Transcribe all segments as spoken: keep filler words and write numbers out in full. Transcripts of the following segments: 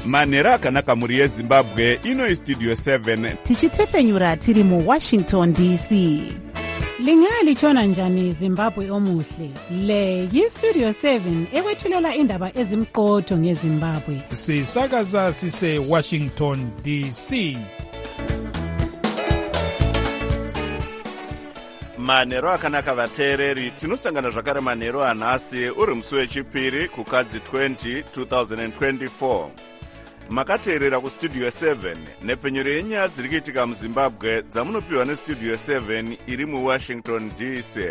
manhero akanaka mhuri yezimbabwe. Ino istudio seven tichitefenyura tiri muwashington D C. Lingalitshona njani Zimbabwe omuhle? Le yistudio seven ekwethulela indaba ezimqotho ngeZimbabwe. Sisakaza sise Washington D C. manhero akanaka vateereri, tinosangana zvakare manhero anhasi uri musi wechipiri kukadzi twenty twenty twenty-four. Makateerera kustudio seven nepfenyuro yenyaya dziri kuitika muzimbabwe dzamunopiwa nestudio seven iri muwashington D C.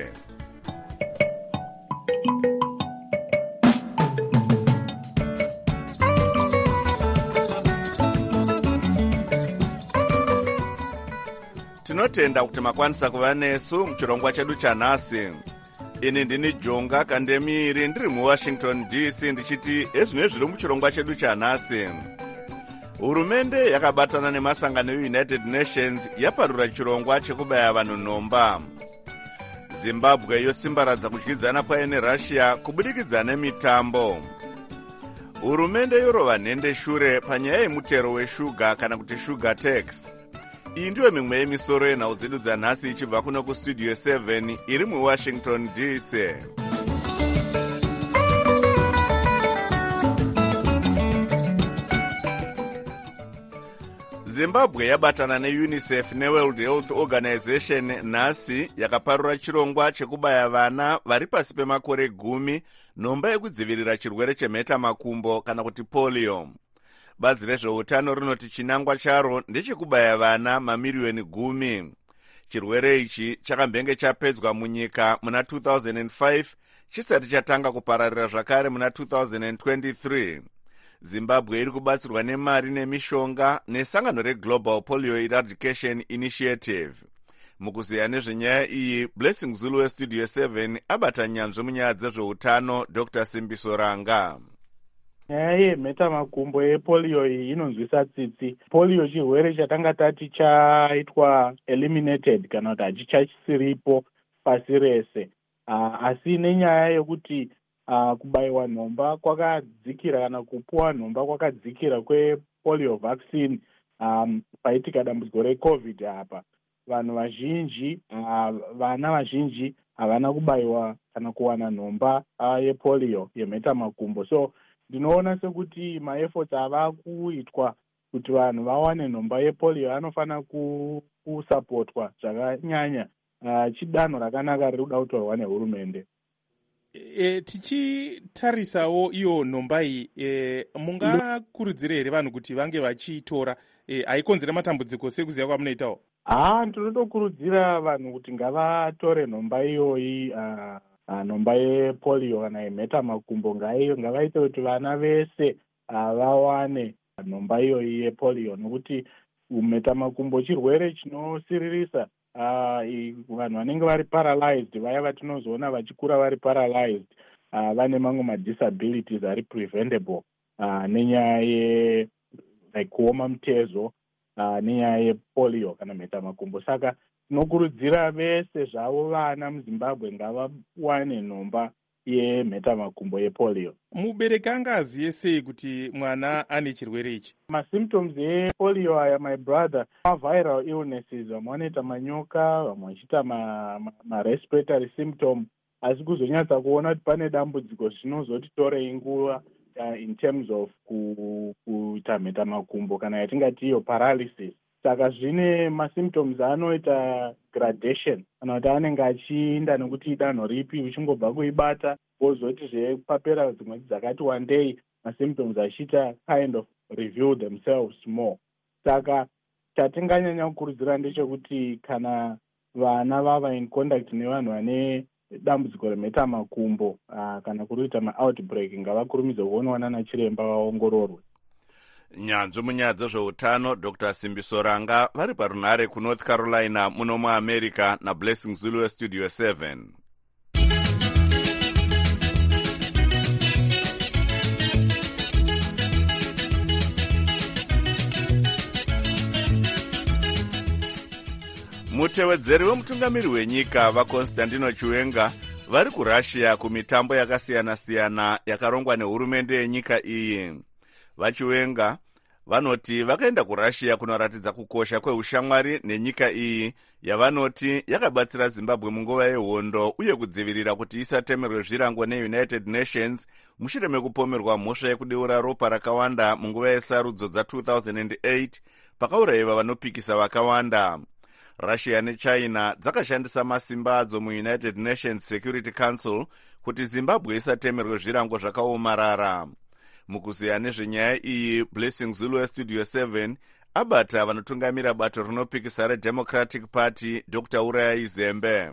Tinotenda kuti makwanisa kuva nesu muchirongwa chedu chanhasi. Ini ndini Jonga Kandemiri ndiri muwashington D C ndichiti ezvino zviri muchirongwa chedu chanhasi. Hurumende yakabatana nemasangano eUnited Nations yaparura chirongwa chekubaya vanhu nhomba. Zimbabwe yosimbaradza kudyidzana kwayo neRussia kubudikidza nemitambo. Hurumende yorova nhende shure panyaya yemutero weshuga kana kuti sugar tax. Iyi ndiyo mimwe yemisoro yenhau dzedu dzanhasi ichibva kuno kustudio seven iri muwashington D C. Zimbabwe yabatana neUNICEF neWorld Health Organization nhasi yakaparura chirongwa chekubaya vana vari pasi pemakore gumi nhomba yekudzivirira chirwere chemheta makumbo kana kuti polio. Bazi rezveutano rinoti chinangwa charo ndechekubaya vana mamiriyoni gumi. Chirwere ichi chakambenge chapedzwa munyika muna two thousand five chisati chatanga kupararira zvakare muna two thousand twenty-three. Zimbabwe iri kubatsirwa nemari nemishonga nesangano reGlobal Polio Eradication Initiative. Mukuziya nezvenyaya iyi, Blessing Zulu westudio seven abata nyanzvi munyaya dzezveutano Doctor Simbiso Ranga. Nyaya yemheta makumbo yepolio iyi inonzwisa tsitsi. Polio chirwere chatanga tati chaitwa eliminated kana kuti hachichasiripo pasi rese. Uh, asi nenyaya yekuti uh, kubayiwa nhomba kwakadzikira kana kupuwa nhomba kwakadzikira kwepolio vaccine um, paitika dambudziko reCovid apa. Vanhu vazhinji, uh, vana vazhinji havana kubayiwa kana kuwana nhomba uh, yepolio yemheta makumbo. So ndinoona sekuti maefforts ava kuitwa kuti vanhu vawane nhomba yepolio anofana kusapotwa zvakanyanya. Uh, chidanho rakanaka riri kuda kutorwa nehurumende. E, tichitarisawo iyo nhomba iyi, e, mungakurudzire here vanhu kuti vange vachiitora? E, haikonzera matambudziko sekuziva kwamunoitawo? Ah, ndinotokurudzira vanhu kuti ngavatore nhomba iyoyi. uh, Uh, nhomba yepolio kana yemheta makumbo ngavaite kuti vana vese uh, vawane nhomba iyoyi yepolio, nokuti mheta makumbo chirwere chinosiririsa uh, vanhu vanenge vari paralyzed, vaya vatinozoona vachikura vari paralyzed, uh, vane mamwe madisabilities ari preventable uh, nenyaya ye like kuoma mutezo uh, nenyaya yepolio kana mheta makumbo. Saka tinokurudzira vese zvavo vana muZimbabwe ngavawane nhomba yemheta makumbo yepolio. Mubereki angaziye sei kuti mwana ane chirwere ichi? Masymptoms yepolio aya, my brother, maviral illnesses, vamwe vanoita manyoka, vamwe vachiita marespiratory ma symptom, asi kuzonyatsa kuona kuti pane dambudziko zvinozotitore nguva uh, in terms of kuita mheta makumbo kana yatingati iyo paralysis. Saka zvine masymptoms anoita gradation, kana kuti anenge achiinda nekuti danho ripi, uchingobva kuibata wozoti zvepapera dzimwe dzakati wandei masymptoms achiita kind of reveal themselves more. Saka chatinganyanya kukurudzira ndechekuti kana vana vava in contact nevanhu vane dambudziko remheta makumbo uh, kana kuruita ma-outbreak ngavakurumidze kuonana nachiremba vaongororwe. Nyanzvi munyaya dzezveutano Doctor Simbiso Ranga vari parunhare kuNorth Carolina muno muAmerica naBlessing Zulu westudio seven. Mutevedzeri wemutungamiri wenyika vaConstantino Chiwenga vari kuRussia kumitambo yakasiyana-siyana yakarongwa nehurumende yenyika iyi. Vachiwenga vanoti vakaenda kurussia kunoratidza kukosha kweushamwari nenyika iyi yavanoti yakabatsira zimbabwe munguva yehondo uye kudzivirira kuti isatemerwe zvirango neunited nations mushure mekupomerwa mhosva yekudeura ropa rakawanda munguva yesarudzo dza two thousand eight pakaurayiwa vanopikisa vakawanda. Russia nechina dzakashandisa masimba adzo muunited nations security council kuti zimbabwe isatemerwe zvirango zvakaomarara. Mukuziya nezvenyaya iyi, Blessing Zulu Studio seven abata vanotungamira bato rinopikisa reDemocratic Party Doctor Uraya Izembe.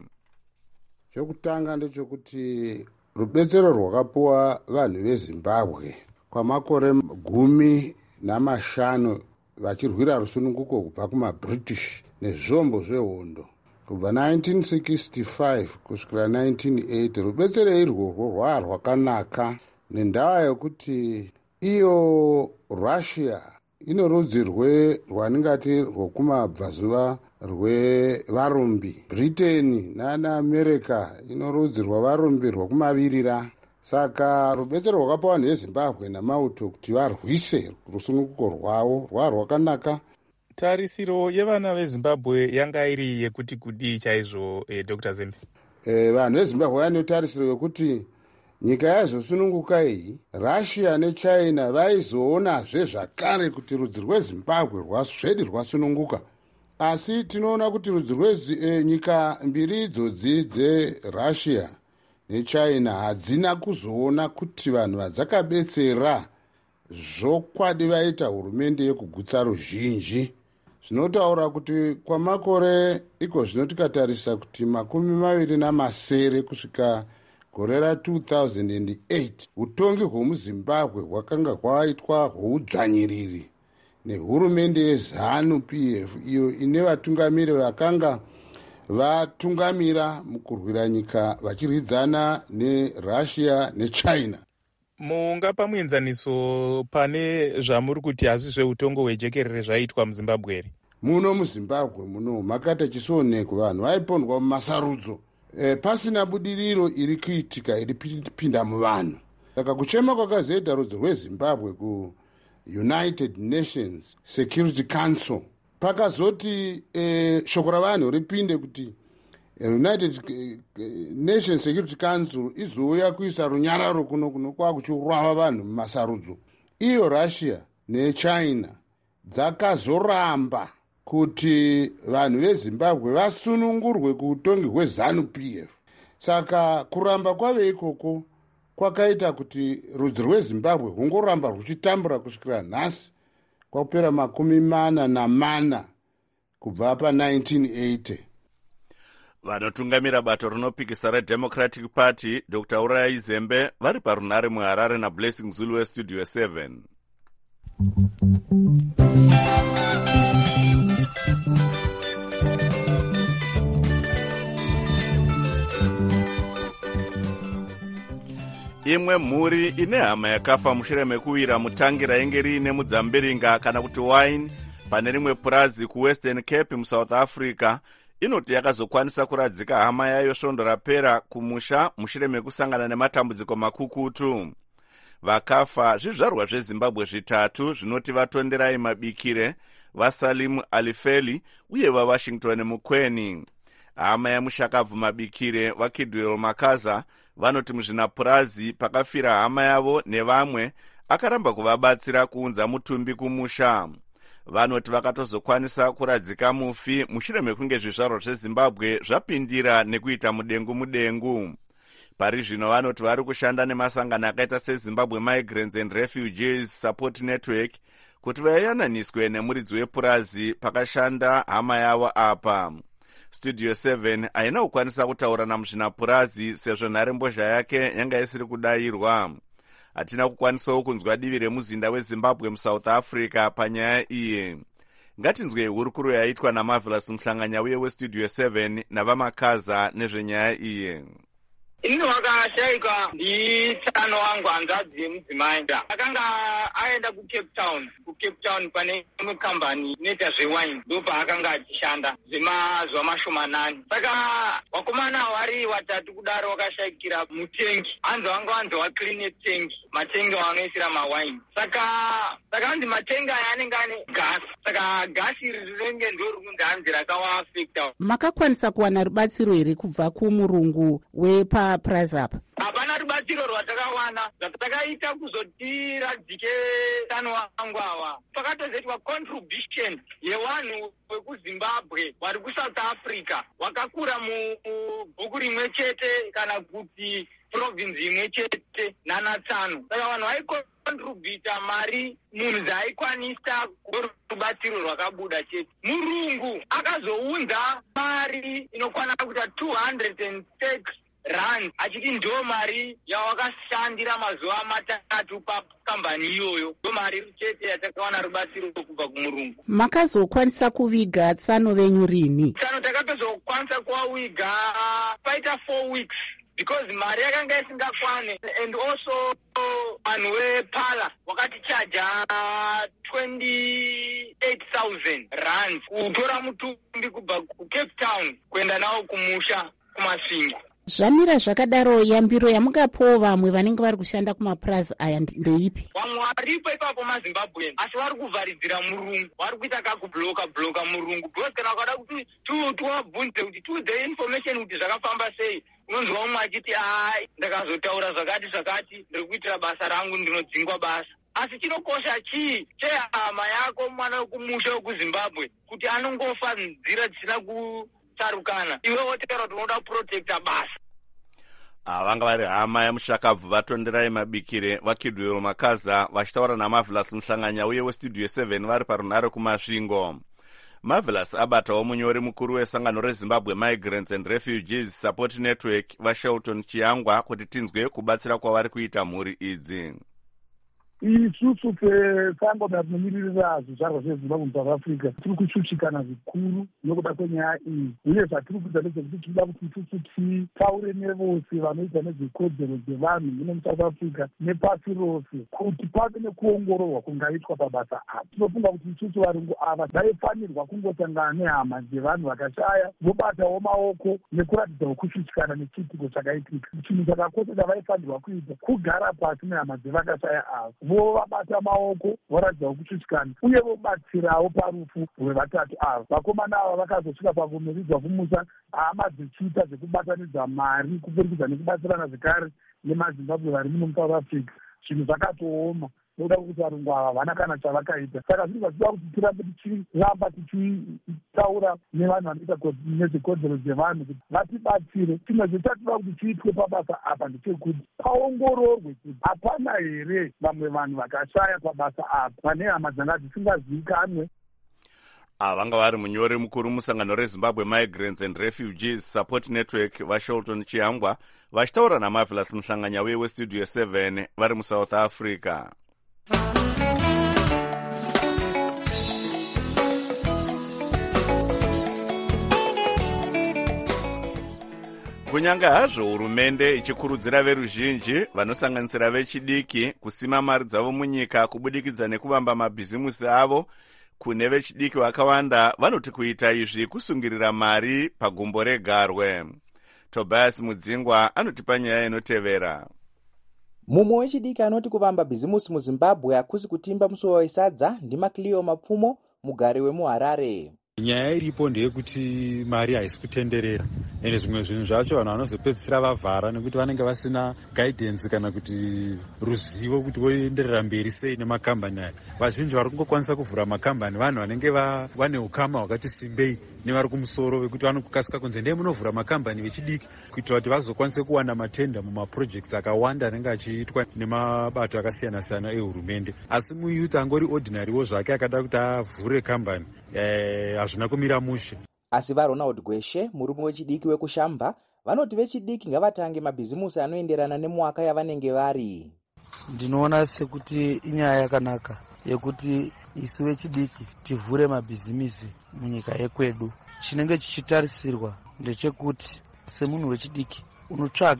Chokutanga ndechekuti rubetsero rwakapuwa vanhu veZimbabwe kwamakore gumi namashanu vachirwira rusununguko kubva kumaBritish nezvombo zvehondo kubva nineteen sixty-five kusvikira nineteen eighty, rubetsero irworwo rwaa rwakanaka nendaa yokuti iyo Russia ino rudzi rwatingati rwokumabvazuva rwevarumbi. Britain nana America ino rudzi rwavarumbi rwokumavirira. Saka rubetsero rwakapa vanhu veZimbabwe namauto kuti varwise rusununguko rwavo rwaa rwakanaka. Tarisiro yevana veZimbabwe yanga iri yekuti kudii chaizvo, eh, Doctor Zembe? Eh, vanhu veZimbabwe vane tarisiro yokuti nyika yazosununguka iyi, Russia nechina vaizoonazve zvakare kuti rudzi rweZimbabwe rwasvedi rwasununguka. Asi tinoona kuti rudzi rwenyika e, mbiri idzodzi dzeRussia nechina hadzina kuzoona kuti vanhu vadzakabetsera zvokwadi vaita hurumende yekugutsa ruzhinji. Zvinotaura kuti kwamakore iko zvino tikatarisa kuti makumi maviri namasere kusvika gore ra two thousand eight utongi hwemuZimbabwe hwakanga hwaitwa hweudzvanyiriri nehurumende yeZanu P F iyo ine vatungamiri vakanga vatungamira mukurwira nyika vachirwidzana neRussia nechina. Mungapa muenzaniso pane zvamuri kuti hazvi zveutongo hwejekerere zvaitwa muZimbabwe here? Muno muZimbabwe muno makati chisooneko vanhu vaipondwa mumasarudzo e, pasina budiriro iri kuitika iri pinda muvanhu. Saka kuchema kwakazoita rudzi rweZimbabwe kuUnited Nations Security Council pakazoti e, shoko ravanhu ripinde kuti United Nations Security Council izouya kuisa runyararo kuno kuno kwakuchiurava vanhu mumasarudzo. Iyo Russia nechina dzakazoramba kuti vanhu veZimbabwe vasunungurwe kuutongi hweZanu P F. Saka kuramba kwave ikoko kwakaita kuti rudzi rweZimbabwe hungoramba ruchitambura kusvikira nhasi kwakupera makumi mana namana kubva pa nineteen eighty. Vanotungamira bato rinopikisa reDemocratic Party Doctor Uraya Izembe vari parunare muHarare naBlessing Zulu Studio seven. Imwe mhuri ine hama yakafa mushure mekuwira mutangi rainge riine mudzambiringa kana kuti wine pane rimwe purazi kuWestern Cape muSouth Africa inoti yakazokwanisa kuradzika hama yayo svondo rapera kumusha mushure mekusangana nematambudziko makukutu. Vakafa zvizvarwa zveZimbabwe zvitatu zvinoti vatonderai mabikire, vaSalimu Alifeli uye vaWashington Mukweni. Hama yamushakabvu mabikire vaKidwell Makaza vanoti muzvinapurazi pakafira hama yavo nevamwe akaramba kuvabatsira kuunza mutumbi kumusha. Vanoti vakatozokwanisa kuradzika mufi mushure mekunge zvizvarwa zveZimbabwe zvapindira nekuita mudengu mudengu. Pari zvino vanoti vari kushanda nemasangano akaita seZimbabwe Migrants and Refugees Support Network kuti vayananiswe nemuridzi wepurazi pakashanda hama yavo apa. Studio seven haina kukwanisa kutaura namuzvinapurazi sezvo nharembozha yake yanga isiri kudayirwa. Hatina kukwanisawo kunzwa divi remuzinda weZimbabwe muSouth Africa panyaya iyi. Ngatinzwe hurukuro yaitwa naMarvelous Mhlanganya uye weStudio seven navamakaza nezvenyaya iyi. ini wakashaika nditsano wangu hanzvadzi yemudzimai akanga aenda kucape town kucape town pane imwe kambani inoita zvewaini ndo paakanga achishanda zvemazuva mashomanani. Saka vakomana vari vatatu kudaro wakashaikira mutengi, hanzi vanga vanzi vacleane tengi, matengi vanoisira mawaini. Saka saka hanzi matengi aya anenge ane gasi, saka gasi iri rinenge ndo rikunzi hanzi rakawaafecta. Makakwanisa kuwana rubatsiro here kubva kumurungu wepa Prize Up? Hapana rubatsiro rwatakawana. Zvatakaita kuzotiradzike tano wangu ava, pakatozoitwa contribution yevanhu vekuzimbabwe vari kuSouth Africa vakakura mubhuku rimwe chete kana kuti province imwe chete nanatsano. Saka vanhu vaikontributa mari munhu dzaaikwanisa rubatsiro rwakabuda chete. Murungu akazounza mari inokwana kuita two hundred six rand achiti ndo mari yawakashandira mazuva matatu pakambani iyoyo, ndo mari chete yatakawana rubatsiro kubva kumurungu. Makazokwanisa kuviga tsano venyu rini? Tsano takatozokwanisa kuvaviga paita four weeks because mari yakanga isingakwane, and also vanhu vepala wakatichaja twenty-eight thousand rand kutora mutumbi kubva kuCape Town kuenda nawo kumusha kumasvingo. Zvamira zvakadaro, yambiro yamungapawo vamwe vanenge vari kushanda kumapurazi aya ndeipi? Vamwe varipo ipapo maZimbabwe asi vari kuvharidzira murungu, vari kuita kakubloka bloka murungu, because kana ukada kuti tuwabvunze kuti tuudze information kuti zvakafamba sei, unonzwa umwe achiti hai ndakazotaura zvakati zvakati, ndiri kuitira basa rangu, ndinodzingwa basa. Asi chinokosha chii chehama yako mwana wekumusha wekuZimbabwe kuti anongofa nzira dzisina kutsarukana, iwe wotera kuti unoda kuprotecta basa. Vanga vari hama yamushakabvu vatonderai mabikire vakidwiro makaza vachitaura naMarvelous Muhlanganya uye westudio seven vari parunhare kumasvingo. Marvelous abatawo munyori mukuru wesangano reZimbabwe Migrants and Refugees Support Network vaShelton Chiangwa kuti tinzwe kubatsira kwavari kuita mhuri idzi. Isusu kesangano rinomiririra zvizvarwa zveZimbabwe muSouth Africa tiri kushushikana zvikuru nokuda kwenyaya iyi, uye zvatiri kuita ndezvekuti tinoda kuti isusu titaure nevose vanoita nezvekodzero dzevanhu muno muSouth Africa nepasi rose kuti pave nekuongororwa kungaitwa pabasa apa. Tinofunga kuti isusu varungu ava vaifanirwa kungosangana nehama dzevanhu vakashaya vobatawo maoko nekuratidzawo kushushikana nechiitiko chakaitika. Chinhu chakakosha chavaifanirwa kuita kugara pasi nehama dzevakashaya ava, vovabata maoko voratidza kushushikana uye vobatsirawo parufu rwevatatu ava. Vakomana ava vakazosvika pakumiridzwa kumusa hama dzichiita zvekubatanidza mari kuburikidza nekubatsirana zvekare nemaZimbabwe vari muno muSouth Africa. Zvinhu zvakatooma nokuda kwekuti varungu ava havana kana chavakaita. Saka zviri zvachida kuti tirambe tichiramba tichitaura nevanhu vanoita nezvekodzero dzevanhu kuti vatibatsire. Chimwe zvatinoda kuti chiitwe pabasa apa ndechekuti paongororwe kuti hapana here vamwe vanhu vakashaya pabasa apa vane hama dzanga dzisingazivikanwe. Vanga vari munyori mukuru musangano reZimbabwe Migrants and Refugees Support Network vaShelton Chiangwa vachitaura naMarvelous Muhlanganya uye westudio seven vari muSouth Africa. Kunyanga hazvo hurumende ichikurudzira veruzhinji vanosanganisira vechidiki kusima mari dzavo munyika kubudikidza nekuvamba mabhizimusi avo, kune vechidiki vakawanda vanoti kuita izvi kusungirira mari pagumbo regarwe. Tobias Mudzingwa anotipa nyaya inotevera. Mumwe wechidiki anoti kuvamba bhizimusi muZimbabwe hakusi kutimba musuwo wesadza ndiMacleo Mapfumo, mugari wemuHarare. Nyaya iripo ndeyekuti mari haisi kutenderera, ende zvimwe zvinhu zvacho vanhu vanozopedzisira vavhara nekuti vanenge vasina guidance kana kuti ruzivo kuti voenderera mberi sei nemakambani aya. Vazhinji vari kungokwanisa kuvhura makambani vanhu vanenge vane ukama hwakati simbei nevari kumusoro vekuti vanokukasika kunze ndee munovhura makambani vechidiki kuitira kuti vazokwanisa kuwana matenda mumaprojects akawanda anenge achiitwa nemabato akasiyana-siyana ehurumende. Asi muyuth angori ordinarywo zvake akada kuti avhure kambani hazvina kumira mushe. Asi vaRonald Gweshe, murume wechidiki wekuShamva, vanoti vechidiki ngavatange mabhizimusi anoenderana nemwaka yavanenge vari. Ndinoona sekuti inyaya yakanaka yekuti isu vechidiki tivhure mabhizimisi munyika yekwedu. Chinenge chichitarisirwa ndechekuti semunhu wechidiki unotsvaga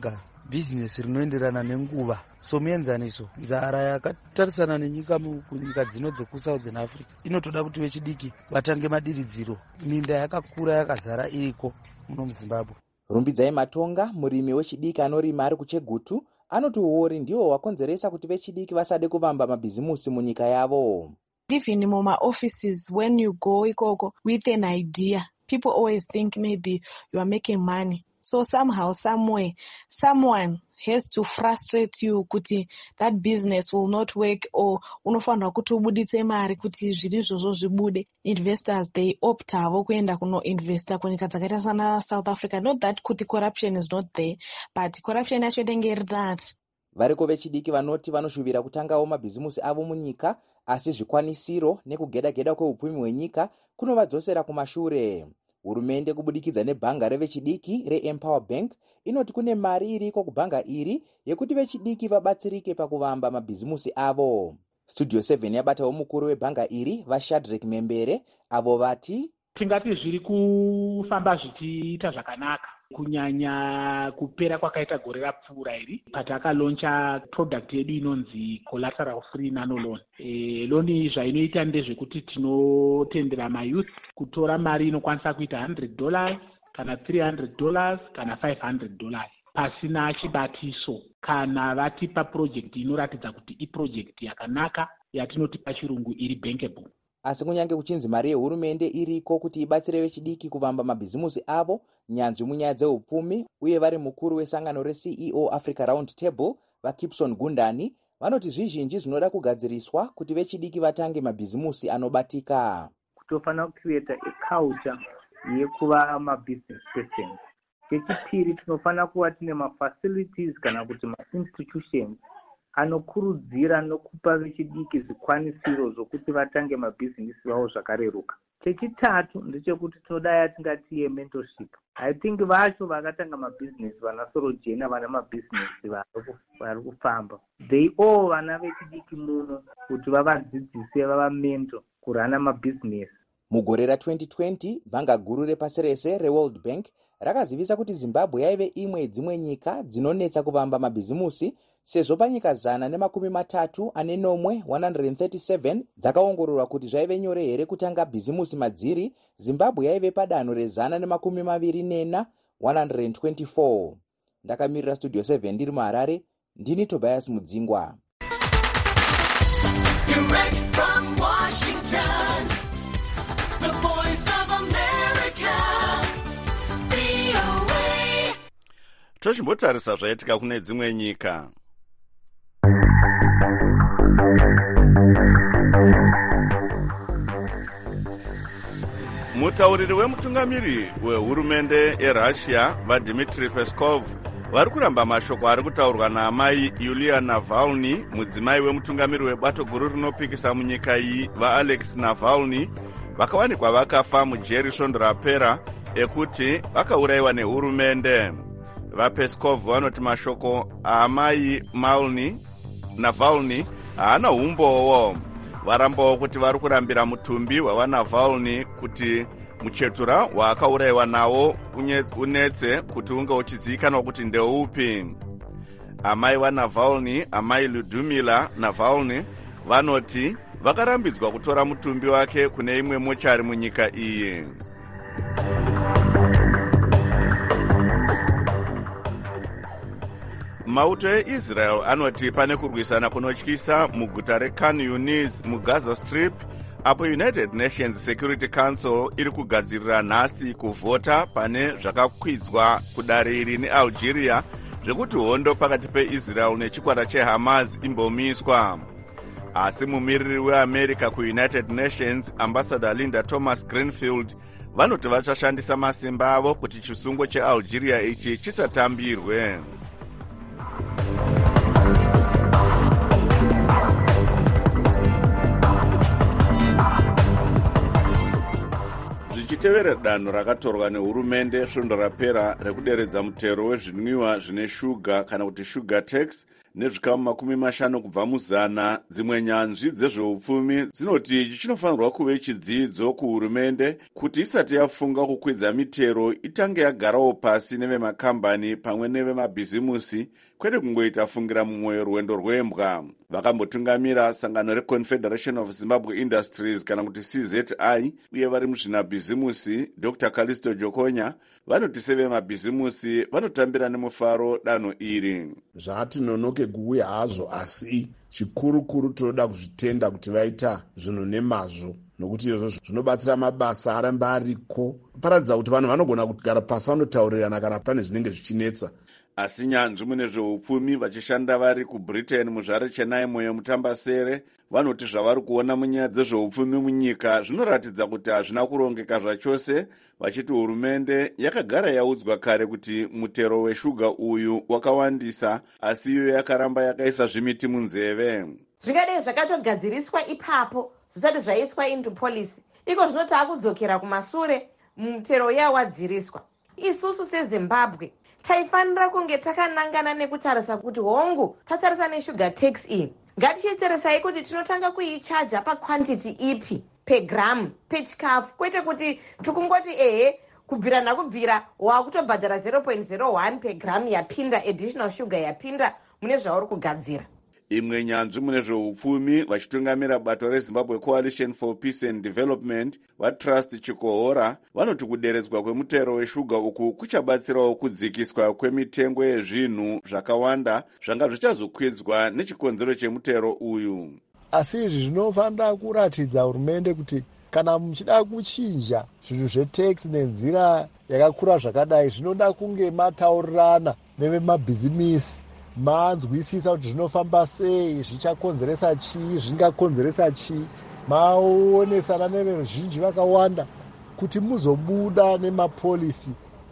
bhizinesi rinoenderana nenguva. Somuenzaniso, nzara yakatarisana nenyika kunyika dzino dzekusouthern Africa inotoda kuti vechidiki vatange madiridziro. Minda yakakura yakazara iriko muno muZimbabwe. Rumbidzai Matonga, murimi wechidiki anorima ari kuChegutu, anoti uori ndiwo wakonzeresa kuti vechidiki vasade kuvamba mabhizimusi munyika yavo. Even muma offices, when you go ikoko with an idea, people always think maybe you are making money. So somehow, somewhere, someone has to frustrate you kuti that business will not work, or unofanira kuti ubuditse mari kuti zviri izvozvo zvibude. Investors, they opt havo kuenda kuno investa kunyika dzakaita sana South Africa. Not that kuti corruption is not there, but corruption yacho inenge iri that. Variko vechidiki vanoti vanoshuvira kutangawo mabhizimusi avo munyika, asi zvikwanisiro nekugeda-geda kweupfumi hwenyika kunovadzosera kumashure. Hurumende kubudikidza nebhanga revechidiki reEmpower Bank inoti kune mari iriko kubhanga iri yekuti vechidiki vabatsirike pakuvamba mabhizimusi avo. Studio seven yabatawo mukuru webhanga iri vaShadrack Membere, avo vati tingati zviri kufamba zvichiita zvakanaka, kunyanya kupera kwakaita gore rapfuura iri patakalauncha product yedu inonzi collateral free nano loan. E, loni zvainoita ndezvekuti tinotendera mayouth kutora mari inokwanisa kuita one hundred dollars kana three hundred dollars kana five hundred dollars pasina chibatiso, kana vatipa project inoratidza kuti iproject yakanaka yatinoti pachirungu iri bankable. Asi kunyange kuchinzi mari yehurumende iriko kuti ibatsire vechidiki kuvamba mabhizimusi avo, nyanzvi munyaya dzeupfumi uye vari mukuru wesangano reC E O Africa Round Table vaKipson Gundani vanoti zvizhinji zvinoda kugadziriswa kuti vechidiki vatange mabhizimusi anobatika. Kutofana kucreate a culture yekuva mabusiness person. Chechipiri, tinofana kuva tine mafacilities kana kuti ma-institutions anokurudzira nokupa vechidiki zvikwanisiro zvokuti vatange mabhizinesi vavo zvakareruka. Chechitatu ndechekuti tinoda yatingati ye-mentorship. I think vacho vakatanga mabhizinesi vanasoro jena vana mabhizinesi vari kufamba. They all vana vechidiki muno kuti vavadzidzise vavamento kurana mabhizinesi. Mugore ra-twenty twenty, bhanga guru repasi rese reWorld Bank rakazivisa kuti Zimbabwe yaive imwe dzimwe nyika dzinonetsa kuvamba mabhizimusi, sezvo panyika zana nemakumi matatu ane nomwe one hundred thirty-seven dzakaongororwa kuti zvaive nyore here kutanga bhizimusi madziri, Zimbabwe yaive padanho rezana nemakumi maviri nena one hundred twenty-four. Ndakamirira Studio seven ndiri muHarare, ndini Tobias Mudzingwa. Direct from Washington, the voice of America, V O A. Tochimbotarisa zvaitika kune dzimwe nyika. Mutauriri wemutungamiri wehurumende eRussia vaDmitry Peskov vari kuramba mashoko ari kutaurwa naamai Yulia Navalny, mudzimai wemutungamiri webato guru rinopikisa munyika iyi vaAlex Navalny, vakawanikwa vakafa mujeri svondo rapera ekuti vakaurayiwa nehurumende. VaPeskov vanoti mashoko aamai Navalny haana umbowo. Varambawo kuti vari kurambira mutumbi wavaNavalny kuti muchetura waakaurayiwa nawo unetse kuti unge uchizivikanwa kuti ndeupi. Amai vaNavalny, amai Ludmila Navalny, vanoti vakarambidzwa kutora mutumbi wake kune imwe mochari munyika iyi. Mauto eIsrael anoti pane kurwisana kunotyisa muguta reKhan Yunis muGaza Strip, apo United Nations Security Council iri kugadzirira nhasi kuvhota pane zvakakwidzwa kudare iri neAlgeria zvekuti hondo pakati peIsrael nechikwata cheHamas imbomiswa. Asi mumiriri weAmerica kuUnited Nations, Ambassador Linda Thomas Greenfield, vanoti vachashandisa masimba avo kuti chisungo cheAlgeria ichi chisatambirwe. Zvichitevera danho rakatorwa nehurumende svondo rapera rekuderedza mutero wezvinwiwa zvine shuga kana kuti sugar tax, nezvikamu makumi mashanu kubva muzana. Dzimwe nyanzvi dzezveupfumi dzinoti ichi chinofanirwa kuve chidzidzo kuhurumende kuti isati yafunga kukwidza mitero itange yagarawo pasi nevemakambani pamwe nevemabhizimusi, kwete kungoita fungira mumwoyo rwendo rwembwa. Vakambotungamira sangano reConfederation of Zimbabwe Industries kana kuti C Z I uye vari muzvinabhizimusi Doctor Callisto Jokonya vanoti sevemabhizimusi vanotambira nemufaro danho iri. Zvati nonoke kuuya hazvo, asi chikuru kuru tinoda kuzvitenda kuti vaita zvinhu nemazvo, nokuti izvo zvinobatsira mabasa aramba ariko. Paratidza kuti vanhu vanogona kugara pasi vanotaurirana kana pane zvinenge zvichinetsa. Asi nyanzvi mune zveupfumi vachishanda vari kuBritain muzvare Chennai moyo mutambasere vanoti zvavari kuona munyaya dzezveupfumi munyika zvinoratidza kuti hazvina kurongeka zvachose, vachiti hurumende yakagara yaudzwa kare kuti mutero weshuga uyu wakawandisa, asi iyo yakaramba yakaisa zvimiti munzeve. Zvingadai zvakatogadziriswa ipapo zvisati zvaiswa into policy, iko zvinoti akudzokera kumashure mutero uya wadziriswa. Isusu seZimbabwe taifanira kunge takanangana nekutarisa kuti hongu tatarisa neshuga tax iyi, ngatichitarisai kuti tinotanga kuichaja pakwantiti ipi pegramu pechikafu, kwete kuti tikungoti ehe kubvira nakubvira wakutobhadhara zero point zero one pegramu yapinda additional sugar yapinda mune zvauri kugadzira. Imwe nyanzvi mune zveupfumi vachitungamira bato reZimbabwe Coalition for Peace and Development vaTrust Chikohora vanoti kuderedzwa kwemutero weshuga uku kuchabatsirawo kudzikiswa kwemitengo yezvinhu zvakawanda zvanga zvichazokwidzwa nechikonzero chemutero uyu. Asi izvi zvinofanira kuratidza hurumende kuti kana muchida kuchinja zvinhu zvetax nenzira yakakura zvakadai, zvinoda kunge mataurirana nevemabhizimisi, manzwisisa kuti zvinofamba sei, zvichakonzeresa chii, zvingakonzeresa chii, maonesana neveruzhinji vakawanda kuti muzobuda nemapolisi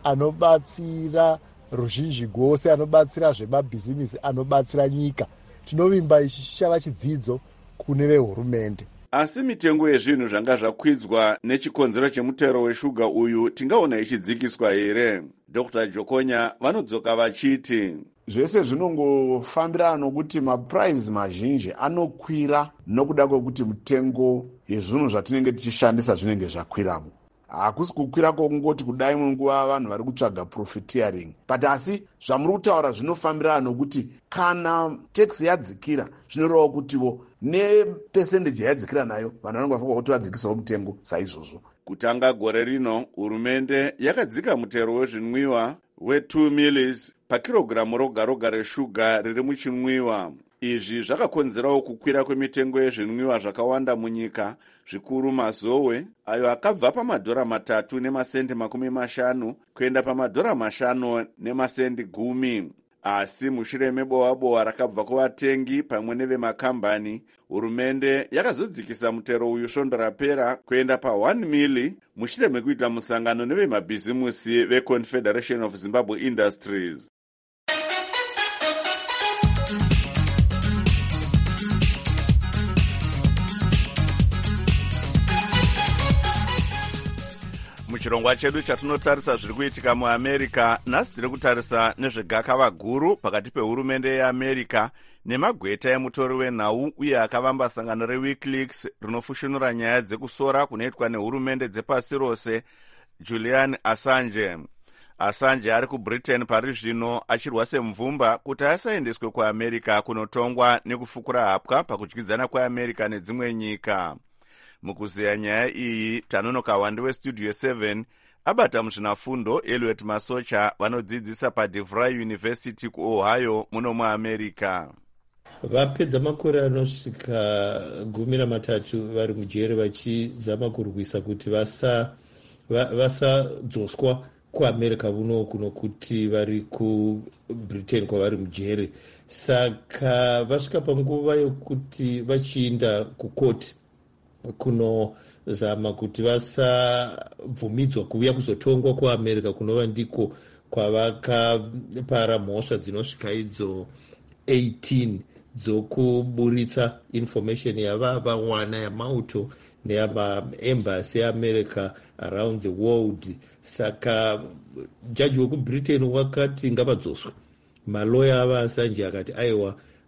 anobatsira ruzhinji gose, anobatsira zvemabhizimisi, anobatsira nyika. Tinovimba ichi chichava chidzidzo kune vehurumende. Asi mitengo yezvinhu zvanga zvakwidzwa nechikonzero chemutero weshuga uyu tingaona ichidzikiswa here? Doctor Jokonya vanodzoka vachiti zvese zvinongofambirana nokuti mapuraizi mazhinji anokwira nokuda kwekuti mitengo yezvinhu zvatinenge tichishandisa zvinenge zvakwiramo. Hakusi kukwira kwokungoti kudai munguva vanhu vari kutsvaga profiteering, but asi zvamuri kutaura zvinofambirana nokuti kana tax yadzikira zvinorevawo kutivo nepesendeji yadzikira nayo vanhu vanenge vafunga kuti vadzikisawo mutengo saizvozvo. Kutanga gore rino hurumende yakadzika mutero wezvinwiwa we2 milis pakirogiramu roga roga reshuga riri muchinwiwa. Izvi zvakakonzerawo kukwira kwemitengo yezvinwiwa zvakawanda munyika, zvikuru mazowe ayo akabva pamadhora matatu nemasendi makumi mashanu kuenda pamadhora mashanu nemasendi gumi. Asi mushure mebowa-bowa rakabva kuvatengi pamwe nevemakambani, hurumende yakazodzikisa mutero uyu svondo rapera kuenda pa1 mili mushure mekuita musangano nevemabhizimusi veConfederation of Zimbabwe Industries. Muchirongwa chedu chatinotarisa zviri kuitika muAmerica, nhasi tiri kutarisa nezvegakava guru pakati pehurumende yeAmerica nemagweta emutori wenhau uye akavamba sangano reWikileaks rinofushunura nyaya dzekusora kunoitwa nehurumende dzepasi rose, Julian Assange. Assange ari kuBritain pari zvino achirwa semvumba kuti asaendeswe kuAmerica kunotongwa nekufukura hapwa pakudyidzana kweAmerica nedzimwe nyika. Mukuzeya nyaya iyi tanonoka wande westudio seven abata muzvinafundo Elliot Masocha vanodzidzisa paDeVry University kuOhio muno muAmerica. Vapedza makore anosvika gumi namatatu vari mujere vachizama kurwisa kuti vasa vasadzoswa kuAmerica kuno kuno kuti vari kuBritain kwavari mujere. Saka vasvika panguva yokuti vachiinda kukoti kunozama kuti vasabvumidzwa kuuya kuzotongwa kuAmerica kunova ndiko kwavakapara mhosva dzinosvika idzo eighteen dzokuburitsa information yavavawana yamauto neyamaembassy eAmerica around the world. Saka jaji wekuBritain wakati ngavadzoswe. Maloya ava Assange akati aiwa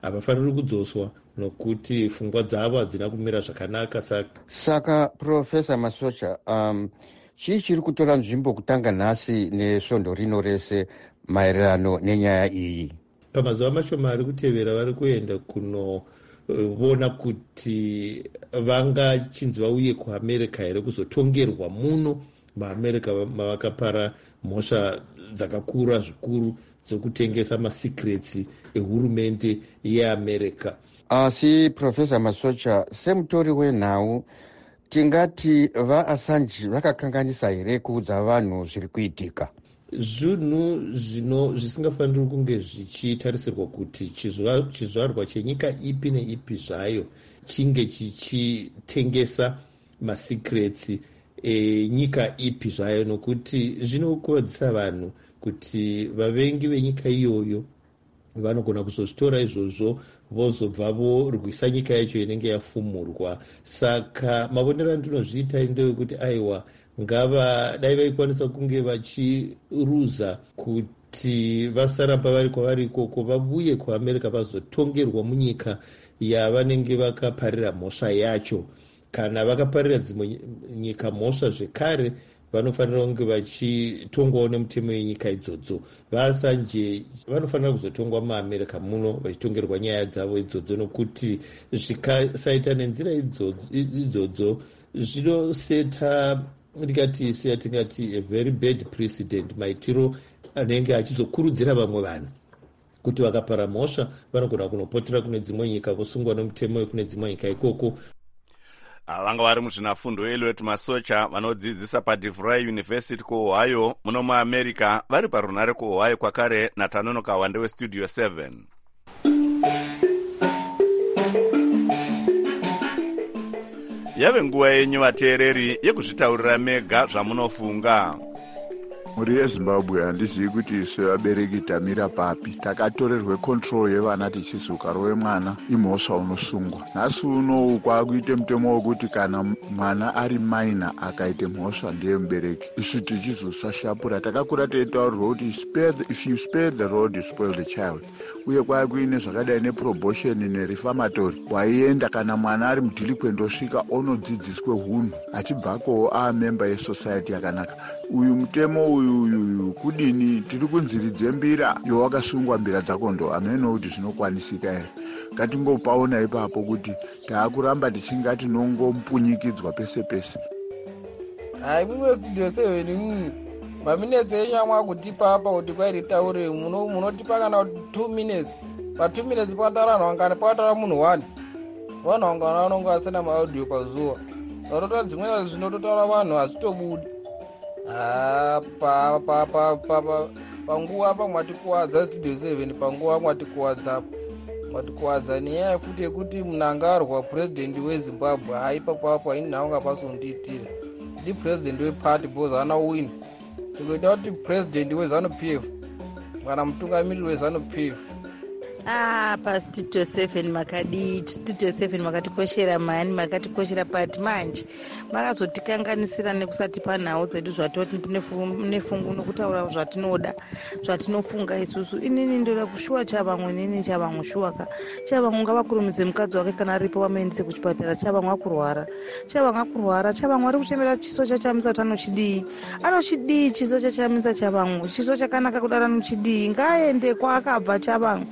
havafaniri kudzoswa nokuti pfungwa dzavo hadzina kumira zvakanaka. Saka saka Profesa Masocha, um, chii chiri kutora nzvimbo kutanga nhasi nesvondo rino rese maererano nenyaya iyi? Pamazuva mashoma ari kutevera vari kuenda kunoona kuti vangachinzi vauye kuamerica here kuzotongerwa muno maamerica mavakapara mhosva dzakakura zvikuru dzokutengesa masecrets ehurumende yeamerica. Asi Profesa Masocha, semutori wenhau, tingati vaAssange vakakanganisa here kuudza vanhu zviri kuitika? Zvinhu zvino zvisingafaniri kunge zvichitarisirwa kuti chizvarwa chenyika ipi neipi zvayo chinge chichitengesa masecrets enyika ipi zvayo, nokuti zvinokuvadzisa vanhu kuti vavengi venyika iyoyo vanogona kuzozvitora izvozvo vozobva vorwisa nyika yacho inenge yafumurwa. Saka mavonero andinozviita ndeyekuti aiwa ngava dai vaikwanisa kunge vachiruza kuti vasaramba vari kwavari ikoko, vabuye kuamerica vazotongerwa munyika yavanenge vakaparira mhosva yacho. Kana vakaparira dzimwe nyika mhosva zvekare, vanofanira kunge vachitongwawo nemutemo yenyika idzodzo. VaAssange vanofanira kuzotongwa muamerica muno vachitongerwa nyaya dzavo idzodzo, nokuti zvikasaita nenzira idzodzo zvinoseta ndikati isu yatingati a very bad precedent, maitiro anenge achizokurudzira vamwe vanhu kuti vakapara mhosva vanogona kunopotera kune dzimwe nyika vosungwa nemutemo wekune dzimwe nyika ikoko. Vanga vari muzvinafundo Eliot Masocha vanodzidzisa paDeVry University kuOhio muno muAmerica, vari parunare kuOhio kwakare naTanonoka Wande weStudio seven. Yave nguva yenyu vateereri yekuzvitaurira mega zvamunofunga. Muri yeZimbabwe handizivi kuti isu vabereki tamira papi. Takatorerwe control yevana tichizuka rowe mwana imhosva unosungwa. Nhasi unowu kwakuite mutemo wekuti kana mwana ari minor akaite mhosva ndiye mubereki. Isu tichizosashapura takakura teitaurirwa kuti if you spare the road you spoil the child. Uye kwakuine zvakadai nepromotion nereformatory. Waienda kana mwana ari mudhilikwendo osvika onodzidziswe hunhu achibvako aamemba yesociety yakanaka. Uyu mutemo uyu uyu kudini tiri kunziridze mbira yowakasungwa mbira dzako ndo ameno kuti zvinokwanisika here. Ngatingopaona ipapo kuti taakuramba tichingati nongompunyikidzwa pese pese. Hai mumwe studio seven mumwe maminutes enyu amwa kutipa apa kuti kwairitaure muno munotipa kana two minutes pa two minutes pataura nhangane pataura munhu one vanhu vangana vanonge vasina maaudio pazuva saka dzimwe zvinototaura vanhu hazvitobudi. Ah, pa pa pa pa panguva apa mwatikuwadza studio seven, panguva mwatikuwadza mwatikuwadza nenyaya futi yekuti munangarwa president weZimbabwe haipa papo ini naunga pasondiitira ndi president weparty bozana win tikuita kuti president weZanu-P F kana mutungamiriri weZanu-P F. Ah, pastudio seven makadi studio seven makatikoshera mani makatikoshera pati manje makazotikanganisira nekusatipa nhau dzedu zvatoti nefungu nokutaura zvatinoda zvatinofunga isusu. Inini ndoda kushuwa chavamwe nini chavamwe shuwaka chavamwe ngavakurumidze mukadzi wake kana aripo vamaendese kuchipatara chavamwe akurwara chavamwe akurwara chavamwe ari kuchemera chiso chachamisa kuti anochidii anochidii chiso chachamisa chavamwe chiso chakanaka kudara nochidii ngaende kwaakabva chavamwe.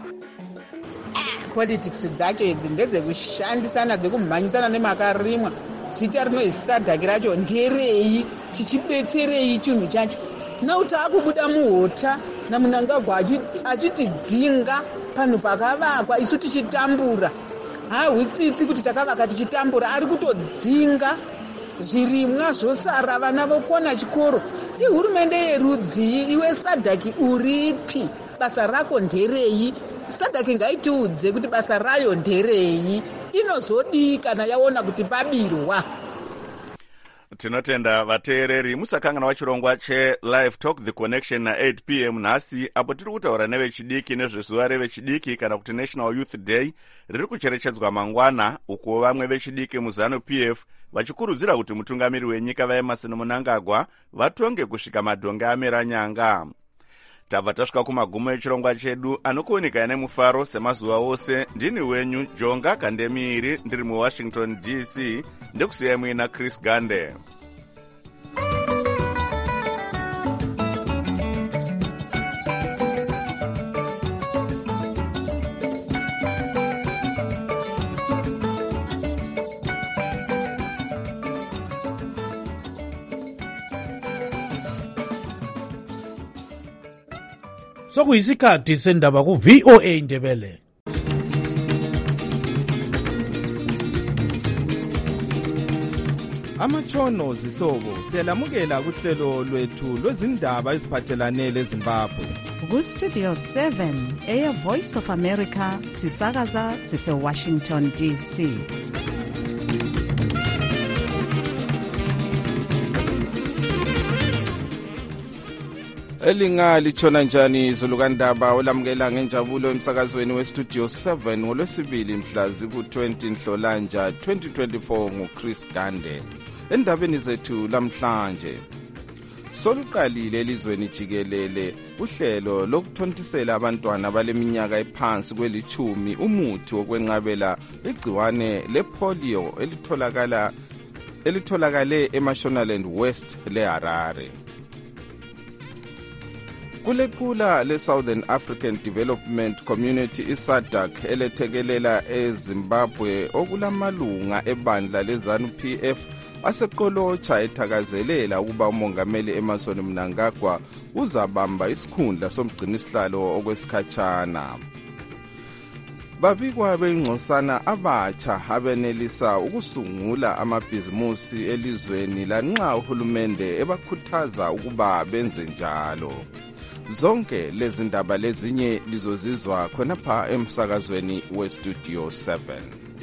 Politics dzacho idzi ndedzekushandisana dzekumhanyisana nemakarimwa. Zita rinoisadhaki racho nderei tichibetserei chinhu chacho nauti akubuda muhota namunangagwa achitidzinga panhu pakavakwa isu tichitambura. Hahwitsitsi kuti takavaka tichitambura, ari kutodzinga zvirimwa zvosara vana vokona chikoro. Ihurumende yerudzii iwe sadhaki uripi? Basa rako nderei? Sadhaki ngaitiudze kuti basa rayo nderei, inozodii kana yaona kuti pabirwa. Tinotenda vateereri musakangana wachirongwa che-Live Talk The Connection na eight p m nhasi apo tiri kutaura nevechidiki nezvezuva revechidiki kana kuti National Youth Day riri kucherechedzwa mangwana, uko vamwe vechidiki muZanu-P F vachikurudzira kuti mutungamiri wenyika vaEmmerson Mnangagwa vatonge kusvika madhonge amera nyanga. tabva tasvika kumagumo echirongwa chedu anokuoneka nemufaro semazuva ose. Ndini wenyu Jonga Kandemiiri ndiri muWashington D C, ndekusiyai muina Chris Gande. Sokuyisikhathi sendaba ku V O A Ndebele. Amatshono zihlobo siyalamukela kuhlelo lwethu lwezindaba eziphathelane leZimbabwe. Ku Studio seven eya Voice of America sisakaza sise Washington D C. Elinga litshona njani izolukandaba olamukela ngenjabulo emsakazweni weStudio seven ngolwesibili mhla ziku twenty Nhlolanja twenty twenty-four nguChris Gande. Endabeni zethu lamhlanje soluqalile elizweni jikelele uhlelo lokuthontisela abantwana baleminyaka ephansi kwelichumi umuthi wokwenqabela igciwane lepolio elitholakala elitholakale eMashonaland West leHarare. Kulequla le-Southern African Development Community i-SADC elethekelela eZimbabwe okulamalunga ebandla le-ZANU-P F aseqolotsha ethakazelela ukuba umongameli Emmerson Mnangagwa uzabamba isikhundla somgcinisihlalo okwesikhatshana. Babikwa bengcosana abatsha abenelisa ukusungula amabhizimusi elizweni lanxa uhulumende ebakhuthaza ukuba benze njalo. Zonke lezi ndaba lezinye lizozizwa khonapha emsakazweni weStudio seven.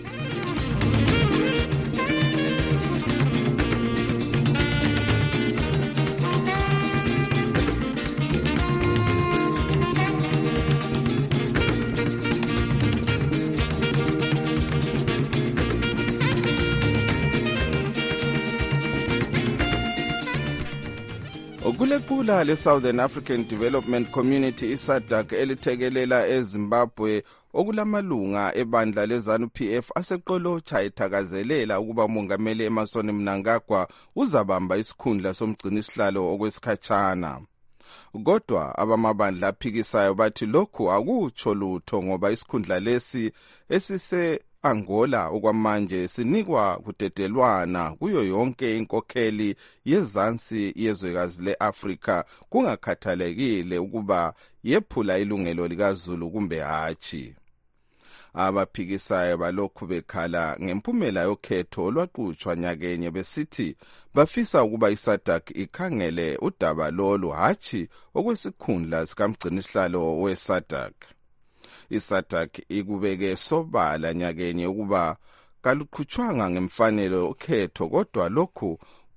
Kulequla le-Southern African Development Community i-SADC elithekelela eZimbabwe okulamalunga ebandla le-ZANU-P F aseqolotsha ethakazelela ukuba umongameli Emmerson Mnangagwa uzabamba isikhundla somgcinisihlalo okwesikhatshana. Kodwa abamabandla aphikisayo bathi lokhu akutsho lutho ngoba isikhundla lesi esise Angola okwamanje sinikwa kudedelwana kuyo yonke inkokheli yezansi yezwekazi leAfrika kungakhathalekile ukuba yephula ilungelo likaZulu kumbe hatshi. Abaphikisayo balokhu bekhala ngempumela yokhetho olwaqhutshwa nyakenye besithi bafisa ukuba iSADC ikhangele udaba lolu hatshi okwesikhundla sikamgcinisihlalo weSADC. iSADC ikubeke sobala nyakenye ukuba kaluqhutshwanga ngemfanelo ukhetho kodwa lokhu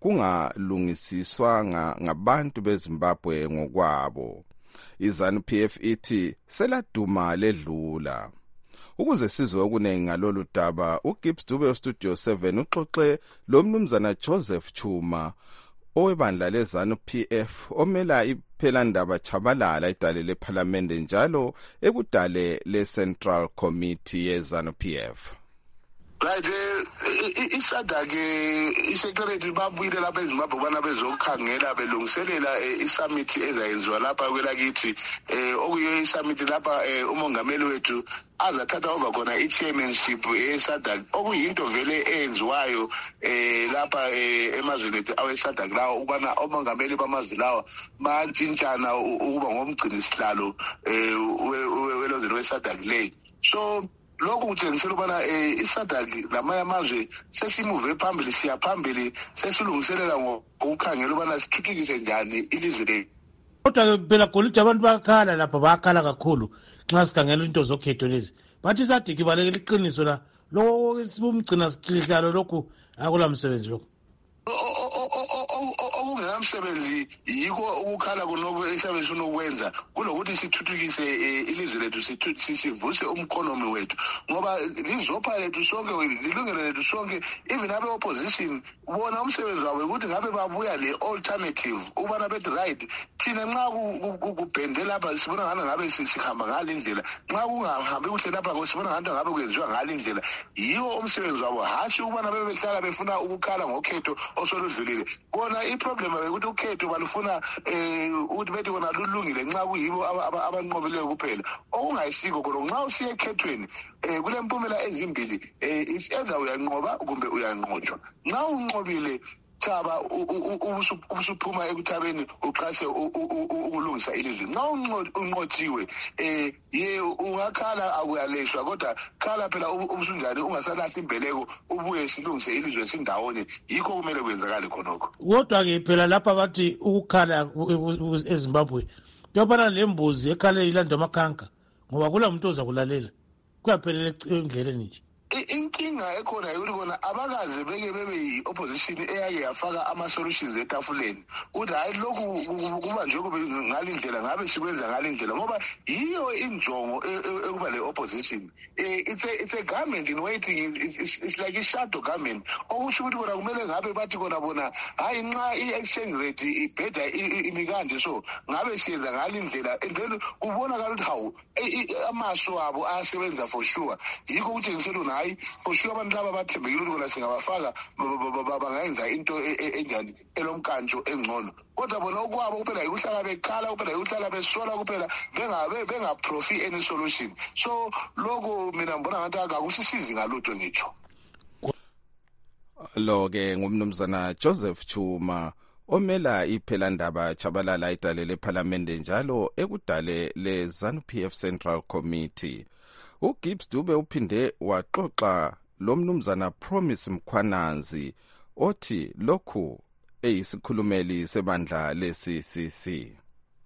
kungalungisiswanga ngabantu beZimbabwe ngokwabo. iZANU-P F ithi seladuma ledlula. Ukuze sizwe okuningi ngalolu daba, uGibbs Dube weStudio seven uxoxe lo mnumzana Joseph Chuma owebandla leZANU-P F omela iphelandaba Chabalala idale leParliament njalo ekudale leCentral Committee yeZANU-P F. Right, iSADC iSecretary babuyile lapha eZimbabwe bana bezokhangela belungiselela iSummit ezayenziwa lapha kwelakithi okuyo iSummit lapha umongameli wethu azathatha over khona ichairmanship yeSADC okuyinto vele eyenziwayo lapha emazweni ethu aweSADC lawo ukubana umongameli bamazwe lawo bantshintshana ukuba ngomgcinisihlalo welozweni weSADC le. So lokhu kutshengisela ukubana iSADC lamanye amazwe sesimuve phambili siya phambili sesilungiselela ngokukhangela ukubana sithuthukise njani ilizwe lethu. Kodwa phela golide abantu bakhala lapha bakhala kakhulu nxa sikhangela into zokhetho lezi. Bathi iSADC ibalekela iqiniso la lo sibumgcina sihlalo lokhu akula msebenzi lokho. wona msebenzi yiko ukukhala kunoku esiyabe sinokwenza kulokuthi sithuthukise ilizwe lethu sivuse umkhonomi wethu ngoba lizopha lethu sonke lilungelo lethu sonke even abe opposition bona umsebenzi wabo ukuthi ngabe babuya le alternative ubana bethi right thina nxa kubhende lapha sibona ngani ngabe sihamba ngale ndlela nxa kungahambi kuhle lapha sibona ngani ngabe kwenziwa ngale ndlela yiwo umsebenzi wabo hashi ubana bebehlala befuna ukukhala ngokhetho osoludlulile bona iproblem ukuthi ukhetho balufuna ukuthi bethi kona lulungile nxa kuyibo abanqobileyo kuphela okungayisiko khona nxa usiye ekhethweni kule mpumela ezimbili isenza uyanqoba kumbe uyanqotshwa nxa unqobile thaba ubusuphuma ekuthabeni uqase ukulungisa ilizwe nxa unqotshiwe eh ye ungakhala akuyaleshwa kodwa khala phela ubusunjani ungasalahla imbeleko ubuye silungise ilizwe sindawonye yikho kumele kwenzakale khonokho kodwa ke phela lapha bathi ukukhala eZimbabwe kuyafana lembuzi ekhale ilanda amakhanka ngoba kula muntu ozakulalela kuyaphelela endleleni nje inkinga ekhona yikuthi kona abakaze beke bebe yi-opposition eyake yafaka ama-solutions etafuleni ukuthi hayi lokhu kuba njengoba ngale ndlela ngabe sikwenza ngale ndlela ngoba yiyo injongo ekuba le-opposition it's a, it's a government in waiting it's, it's like i-shadow government okusho ukuthi kona kumele ngabe bathi kona bona hayi nxa i-exchange rate ibheda imi kanje so ngabe siyenza ngale ndlela and then kubonakala ukuthi hawu amaso abo ayasebenza for sure yikho kutshengisela ukuthi hayi for sure abantu laba bathembekile ukuthi kona singabafaka bangayenza into enjani elomkantsho engcono kodwa bona okwabo kuphela yikuhlala bekhala kuphela yikuhlala besola kuphela bengabe bengaprofi any solution so lokho mina ngibona ngathi akakusisizi ngalutho ngitsho lo ke ngumnumzana Joseph Chuma omela iphelandaba Chabalala idale leParliament njalo ekudale le ZANU P F Central Committee. uGibbs Dube uphinde waxoxa lo mnumzana Promise Mkhwananzi othi lokhu eyisikhulumeli sebandla le-C C C.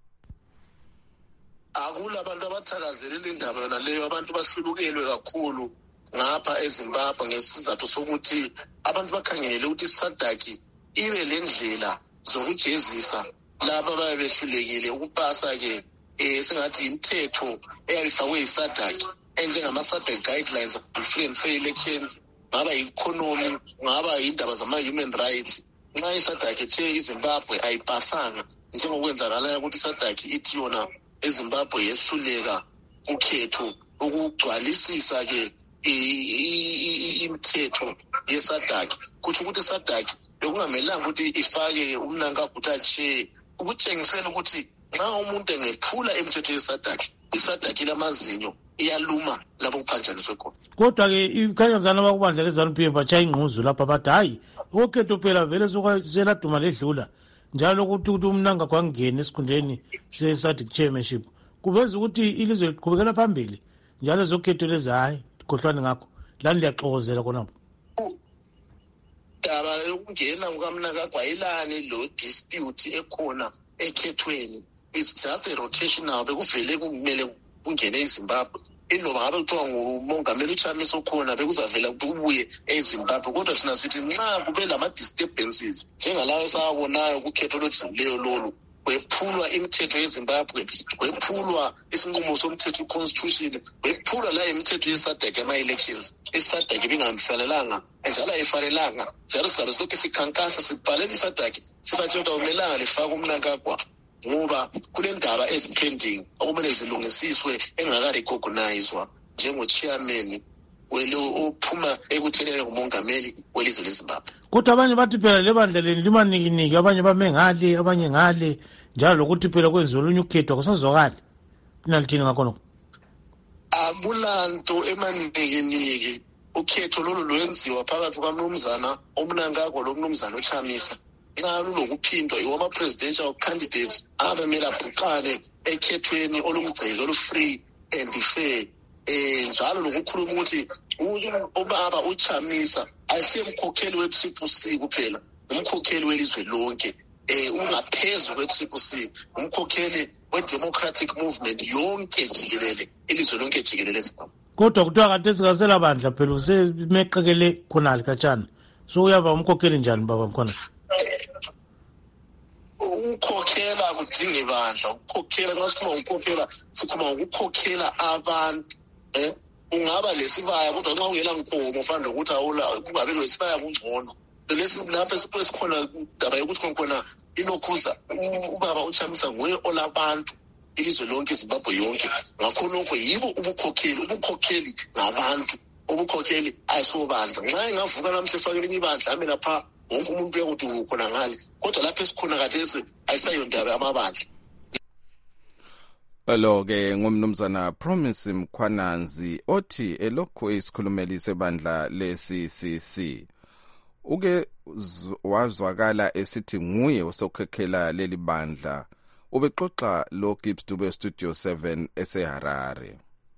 akula abantu abathakazelela indaba yona leyo abantu bahlubukelwe kakhulu ngapha eZimbabwe ngesizathu sokuthi abantu bakhangele ukuthi isadaki ibe lendlela zokujezisa laba ababe behlulekile ukupasa ke eh sengathi imithetho eyayifakwe isadaki enjengama-SADC guidelines of free and fair elections ngaba i-economy ngaba indaba zama-human rights nxa isadaki ethe iZimbabwe ayipasanga njengokwenzakalayo ukuthi isadaki ithi yona eZimbabwe yehluleka ukhetho ukugcwalisisa ke imithetho yesadaki kuthi ukuthi isadaki bekungamelanga ukuthi ifake umnankagutha che ukutshengisela ukuthi nxa umuntu engephula imithetho yesadaki isadaki lamazinyo iyaluma lapho kuphanjaniswe khona kodwa ke ikhanyazana bakubandla le-ZANU P F batshaya ingquzu lapha bathi hayi ukhetho phela vele seladuma ledlula njalo ukuthi ukuthi umnanga kwangena esikhundleni se-SADC chairmanship kuveza ukuthi ilizwe liqhubekela phambili njalo zokhetho lezi hayi khohlwane ngakho lani liyaxokozela khonapho daba yokungena kukamnangagwa ayilani lo dispute ekhona ekhethweni it's just a rotational bekuvele kumele kungene eZimbabwe iloba ngabe kuthiwa ngumongameli uChamisa okhona bekuzavela kubuye eZimbabwe kodwa thina sithi nxa kube lama-disturbances njengalayo esawabonayo kukhetho lodlulileyo lolu kwephulwa imithetho yeZimbabwe kwephulwa isinqumo somthetho i-constitution kwephulwa la imithetho yesadek ama-elections isadek ibingamfanelanga njalo ayifanelanga njalo sizabe silokhu sikhankasa sibhalela isadek sibatshela ukuthi akumelanga lifake umnankagwa ngoba kule ndaba ezipending okumele zilungisiswe engakarecognizwa njengo-chairman welo ophuma ekuthelele ngumongameli welizwe leZimbabwe kodwa abanye bathi phela lebandla leni limanikiniki abanye bame ngale abanye ngale njalo lokuthi phela kwenziwe olunye ukhetho akusazwakali linalithini ngakhonokho akulanto emanikiniki ukhetho lolu lwenziwa phakathi kukamnumzana omnankagwa lomnumzana uChamisa nxa lulokuphindwa iwama-presidential candidates abamele abhuqane ekhethweni olumgceke olu-free and fair um njalo lokukhuluma ukuthi ubaba uChamisa ayisemkhokheli we-C P C kuphela umkhokheli welizwe lonke um ungaphezu kwe-C P C umkhokheli we-democratic movement yonke jikelele ilizwe lonke jikelele eZimbabwe kodwa kuthiwa kade sikasela bandla phela usemeqekele khonali katshana so uyaba umkhokheli njani baba mkhona kudinga ibandla ukukhokhela. Nxa sikhuluma ngokukhokhela sikhuluma ngokukhokhela abantu eh ungaba lesibaya kodwa nxa ungela nkomo fanele ukuthi awula kungabe lesibaya kungcono. Lesi lapha sikhona indaba yokuthi khona inokhuza ubaba uChamisa nguye olabantu ilizwe lonke iZimbabwe yonke. Ngakho lokho yibo ubukhokheli ubukhokheli ngabantu ubukhokheli ayisobandla. Nxa engavuka namhla efakele ibandla ame lapha wonke umuntu uyakuthi ukhona ngale kodwa lapha esikhona khathesi ayisayondaba amabandla. Lo-ke ngumnumzana Promise Mkhwananzi othi elokhu isikhulumeli sebandla le-C C C. Uke wazwakala esithi nguye osokhokhela leli bandla. Ubexoxa lo Gibbs Dube Studio seven eseHarare.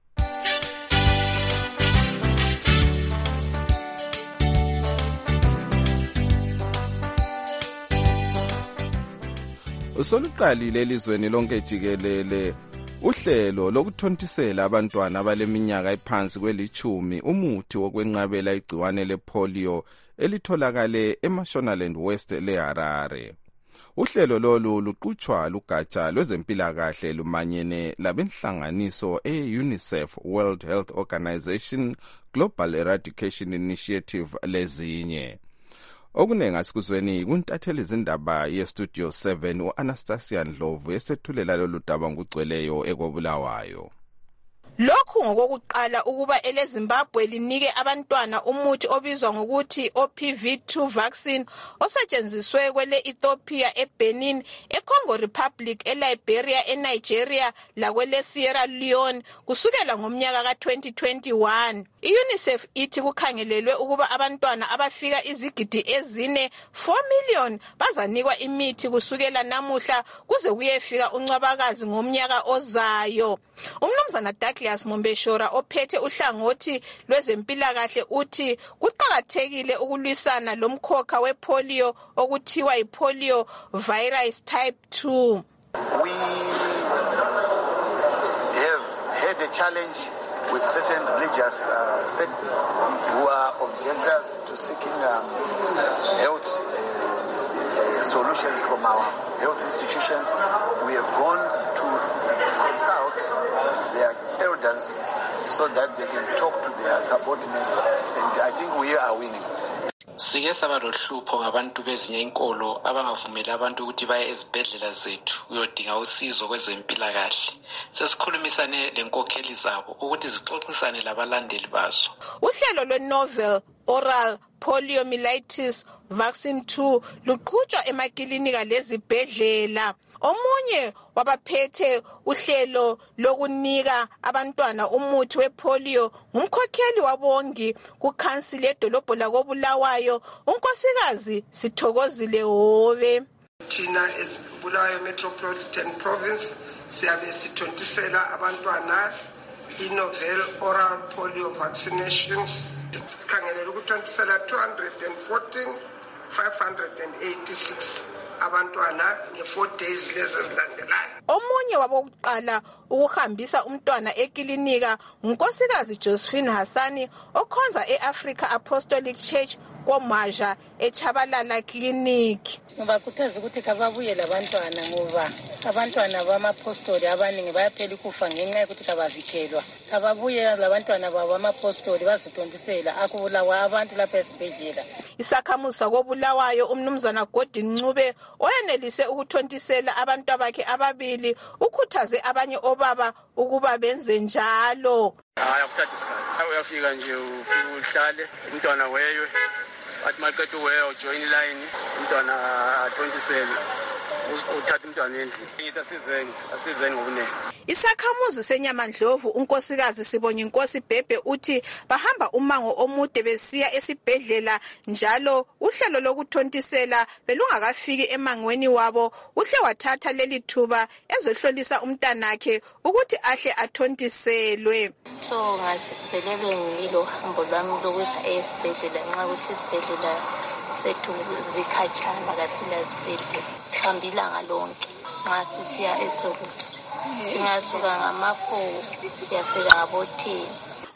Usoluqalile elizweni lonke jikelele uhlelo lokuthontisela abantwana abaleminyaka ephansi kwelichumi umuthi wokwenqabela igciwane lepolio elitholakale eMashonaland West leHarare. Uhlelo lolu luqhutshwa lugatsha lwezempilakahle lumanyene labenhlanganiso e-UNICEF, World Health Organization, Global Eradication Initiative lezinye. Okunenga sikuzweni kuntatheli izindaba ye-Studio seven u-Anastasia Ndlovu esethulela lolu daba ngugcweleyo ekobulawayo. Lokhu ngokokuqala ukuba eleZimbabwe linike abantwana umuthi obizwa ngokuthi O P V two vaccine osetshenziswe kwele Ethiopia, eBenin, eCongo Republic, eLiberia, eNigeria lakwele Sierra Leone kusukela ngomnyaka ka twenty twenty-one. I-UNICEF ithi kukhangelelwe ukuba abantwana abafika izigidi ezine four million bazanikwa imithi kusukela namuhla kuze kuyefika uNcwabakazi ngomnyaka ozayo. Umnumzana Douglas Mombeshora ophethe uhlangothi lwezempilakahle uthi kuqakathekile ukulwisana lomkhokha wepolio okuthiwa ipolio virus type two. We have had a challenge with certain religious uh, sects who are objectors to seeking um, health uh, solutions from our health institutions. We have gone to consult their elders so that they can talk to their subordinates, and I think we are winning. Sike saba lohlupho ngabantu bezinye inkolo abangavumela abantu ukuthi baye ezibhedlela zethu uyodinga usizo kwezempilakahle. Sesikhulumisane lenkokheli zabo ukuthi zixoxisane labalandeli bazo. Uhlelo lwe-novel oral poliomyelitis vaccine two luqhutshwa emakilinika lezibhedlela. Omunye wabaphethe uhlelo lokunika abantwana umuthi wepolio ngumkhokheli wabongi kukhansili edolobho lakobulawayo unkosikazi Sithokozile Hobe. Thina eBulawayo Metropolitan Province siyabe sithontisela abantwana i-novel oral polio vaccination. Sikhangelela ukuthontisela two hundred fourteen thousand five hundred eighty-six abantwana nge-four days lezi ezilandelayo. Omunye wabokuqala ukuhambisa umntwana ekilinika unkosikazi Josephine Hassani okhonza e-Africa Apostolic Church koMaja eChabalala Clinic. Ngibakhuthaza ukuthi kababuye labantwana ngoba abantwana bamapostoli abaningi bayaphela ukufa ngenxa yokuthi kabavikelwa. Kababuye labantwana babo amapostoli bazithontisela akubulawa abantu lapha esibhedlela. Isakhamuza kobulawayo umnumzana Gordon Ncube oyenelise ukuthontisela abantu bakhe ababili ukhuthaze abanye obaba ukuba benze njalo. Hayi akuthatha isikhathi. Uyafika nje ufike uhlale umntwana wewe athi maqedwe wewe ujoin line umntwana athontisele uthatha umntwana endlini. Ngithi asizeni asizeni ngobunene. Isakhamuzi seNyamandlovu unkosikazi Sibonye Inkosi Bhebhe uthi bahamba umango omude besiya esibhedlela njalo uhlelo lokuthontisela belungakafiki emangweni wabo uhle wathatha leli thuba ezohlolisa umntanakhe ukuthi ahle athontiselwe. So ngasibhelele ngilo hambo lwami lokuza esibhedlela nxa ukuthi isibhedlela sethu zikhatshana kasila sibhedlela sihambila ngalonke nxa sisiya eSolusi singasuka ngama-four siyafika ngabo-ten.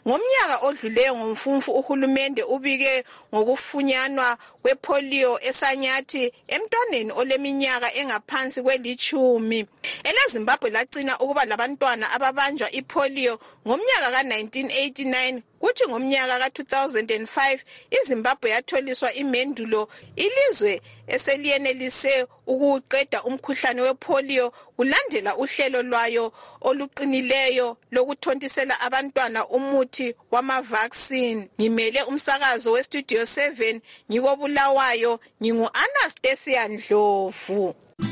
Ngomnyaka odluleyo ngomfumfu uhulumende ubike ngokufunyanwa kwepolio eSanyathi emntwaneni oleminyaka engaphansi kwelichumi. EleZimbabwe lagcina ukuba labantwana ababanjwa ipolio ngomnyaka ka nineteen eighty-nine, kuthi ngomnyaka ka two thousand five iZimbabwe yatholiswa imendulo ilizwe eseliyenelise ukuqeda umkhuhlane wepolio kulandela uhlelo lwayo oluqinileyo lokuthontisela abantwana umuthi wama-vaccine. Ngimele umsakazo weStudio seven ngikobulawayo, ngingu-Anastasia Ndlovu.